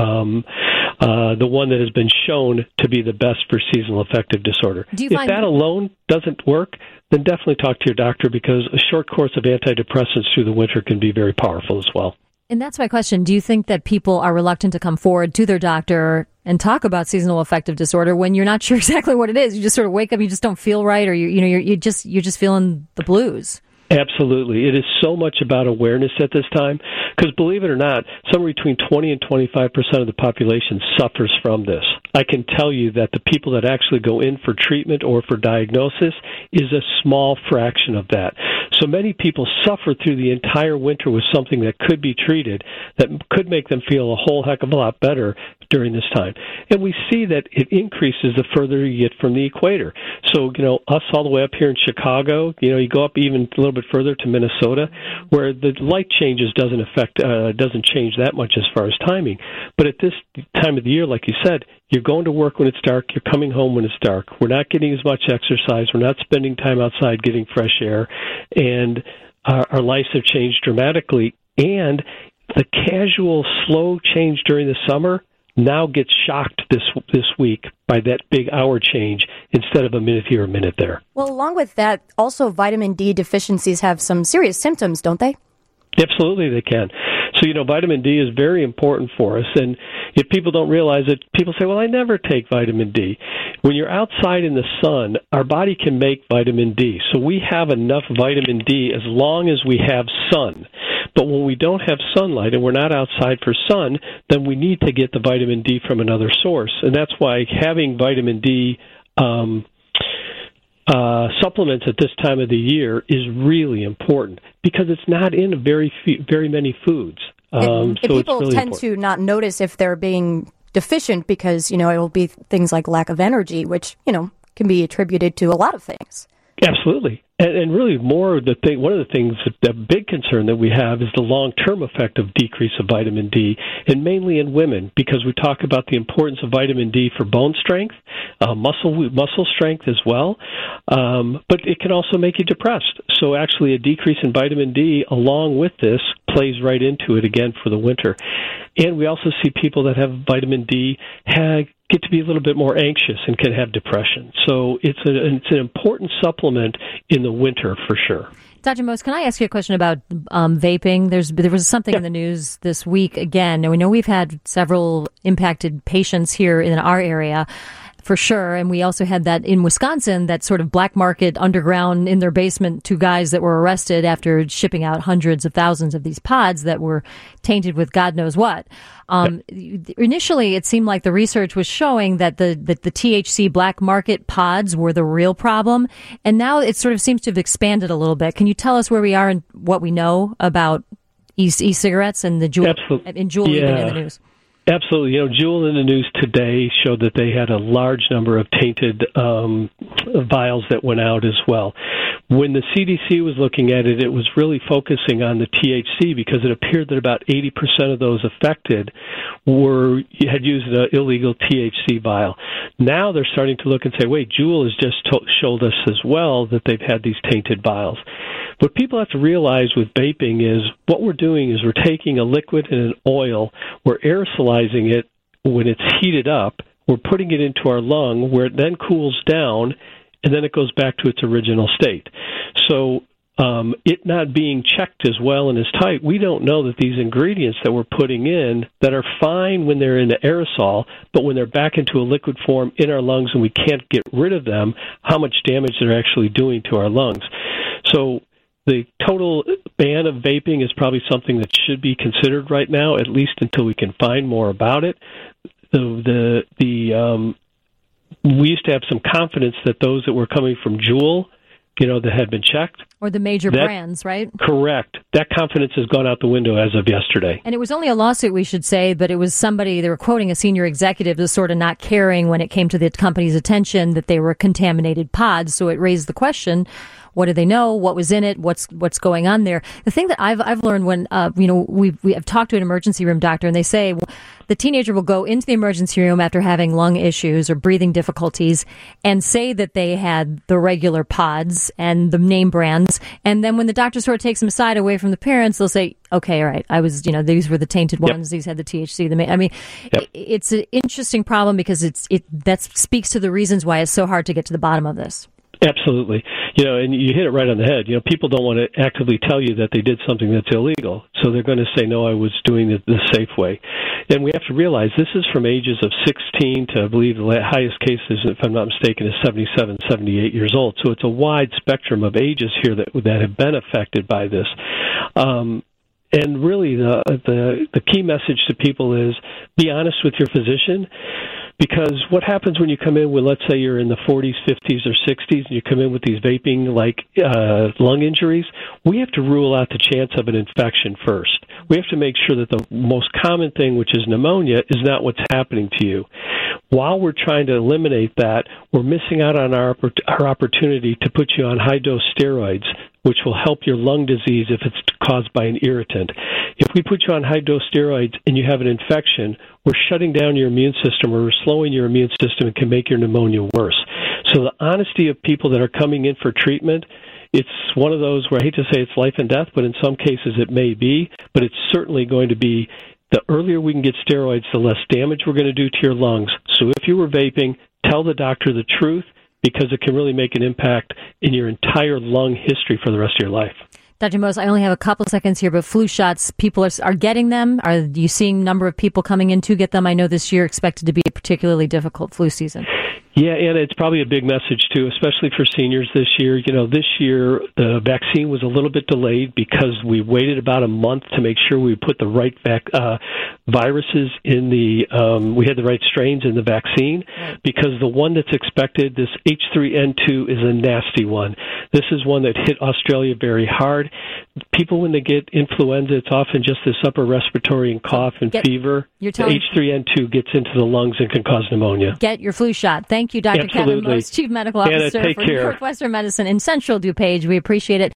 the one that has been shown to be the best for seasonal affective disorder. If that alone doesn't work, then definitely talk to your doctor, because a short course of antidepressants through the winter can be very powerful as well. And that's my question. Do you think that people are reluctant to come forward to their doctor and talk about seasonal affective disorder when you're not sure exactly what it is? You just sort of wake up, you just don't feel right, or you're just feeling the blues? Absolutely. It is so much about awareness at this time because, believe it or not, somewhere between 20 and 25% of the population suffers from this. I can tell you that the people that actually go in for treatment or for diagnosis is a small fraction of that. So many people suffer through the entire winter with something that could be treated that could make them feel a whole heck of a lot better during this time. And we see that it increases the further you get from the equator. So, us all the way up here in Chicago, you go up even a little bit further to Minnesota, where the light changes doesn't change that much as far as timing. But at this time of the year, like you said, you're going to work when it's dark, you're coming home when it's dark. We're not getting as much exercise, we're not spending time outside getting fresh air, and our lives have changed dramatically. And the casual, slow change during the summer now gets shocked this week by that big hour change instead of a minute here, a minute there. Well, along with that, also vitamin D deficiencies have some serious symptoms, don't they? Absolutely, they can. So, vitamin D is very important for us. And if people don't realize it, people say, well, I never take vitamin D. When you're outside in the sun, our body can make vitamin D. So we have enough vitamin D as long as we have sun. But when we don't have sunlight and we're not outside for sun, then we need to get the vitamin D from another source. And that's why having vitamin D supplements at this time of the year is really important because it's not in very many foods. And so people it's really tend important. to not notice if they're being deficient because, it will be things like lack of energy, which, can be attributed to a lot of things. Absolutely. And really one of the things, the big concern that we have is the long-term effect of decrease of vitamin D, and mainly in women, because we talk about the importance of vitamin D for bone strength, muscle strength as well, but it can also make you depressed. So actually a decrease in vitamin D along with this plays right into it again for the winter. And we also see people that have vitamin D get to be a little bit more anxious and can have depression. So it's an important supplement in the winter for sure. Dr. Mose, can I ask you a question about vaping? There was something in the news this week again, and we know we've had several impacted patients here in our area. For sure. And we also had that in Wisconsin, that sort of black market underground in their basement, 2 guys that were arrested after shipping out hundreds of thousands of these pods that were tainted with God knows what. Initially, it seemed like the research was showing that the THC black market pods were the real problem. And now it sort of seems to have expanded a little bit. Can you tell us where we are and what we know about e-cigarettes and the Juul, and Juul even in the news? Absolutely. Juul in the news today showed that they had a large number of tainted vials that went out as well. When the CDC was looking at it, it was really focusing on the THC because it appeared that about 80% of those affected had used an illegal THC vial. Now they're starting to look and say, wait, Juul has just showed us as well that they've had these tainted vials. What people have to realize with vaping is what we're doing is we're taking a liquid and an oil, we're aerosolizing it when it's heated up, we're putting it into our lung where it then cools down, and then it goes back to its original state. So it not being checked as well and as tight, we don't know that these ingredients that we're putting in that are fine when they're in the aerosol, but when they're back into a liquid form in our lungs and we can't get rid of them, how much damage they're actually doing to our lungs. So the total ban of vaping is probably something that should be considered right now, at least until we can find more about it. We used to have some confidence that those that were coming from Juul, that had been checked. Or the major brands, right? Correct. That confidence has gone out the window as of yesterday. And it was only a lawsuit, we should say, but it was somebody, they were quoting a senior executive as sort of not caring when it came to the company's attention that they were contaminated pods. So it raised the question, what do they know? What was in it? What's going on there? The thing that I've learned when, we have talked to an emergency room doctor and they say the teenager will go into the emergency room after having lung issues or breathing difficulties and say that they had the regular pods and the name brands. And then when the doctor sort of takes them aside away from the parents, they'll say, okay, all right, I was, these were the tainted ones. These had the THC. It's an interesting problem because that speaks to the reasons why it's so hard to get to the bottom of this. Absolutely. And you hit it right on the head. People don't want to actively tell you that they did something that's illegal. So they're going to say, no, I was doing it the safe way. And we have to realize this is from ages of 16 to, I believe, the highest cases, if I'm not mistaken, is 77, 78 years old. So it's a wide spectrum of ages here that have been affected by this. And really, the key message to people is be honest with your physician, because what happens when you come in with, let's say you're in the 40s, 50s, or 60s, and you come in with these vaping lung injuries, we have to rule out the chance of an infection first. We have to make sure that the most common thing, which is pneumonia, is not what's happening to you. While we're trying to eliminate that, we're missing out on our opportunity to put you on high-dose steroids, which will help your lung disease if it's caused by an irritant. If we put you on high-dose steroids and you have an infection, we're shutting down your immune system, or we're slowing your immune system and can make your pneumonia worse. So the honesty of people that are coming in for treatment, it's one of those where I hate to say it's life and death, but in some cases it may be, but it's certainly going to be the earlier we can get steroids, the less damage we're going to do to your lungs. So if you were vaping, tell the doctor the truth, because it can really make an impact in your entire lung history for the rest of your life. Dr. Mose, I only have a couple seconds here, but flu shots, people are getting them? Are you seeing number of people coming in to get them? I know this year expected to be a particularly difficult flu season. Yeah, and it's probably a big message, too, especially for seniors this year. This year the vaccine was a little bit delayed because we waited about a month to make sure we put the right viruses in we had the right strains in the vaccine, because the one that's expected, this H3N2, is a nasty one. This is one that hit Australia very hard. People, when they get influenza, it's often just this upper respiratory and cough and fever. The H3N2 gets into the lungs and can cause pneumonia. Get your flu shot. Thank you, Dr. Kevin Mose, Chief Medical Officer for Northwestern Medicine in Central DuPage. We appreciate it.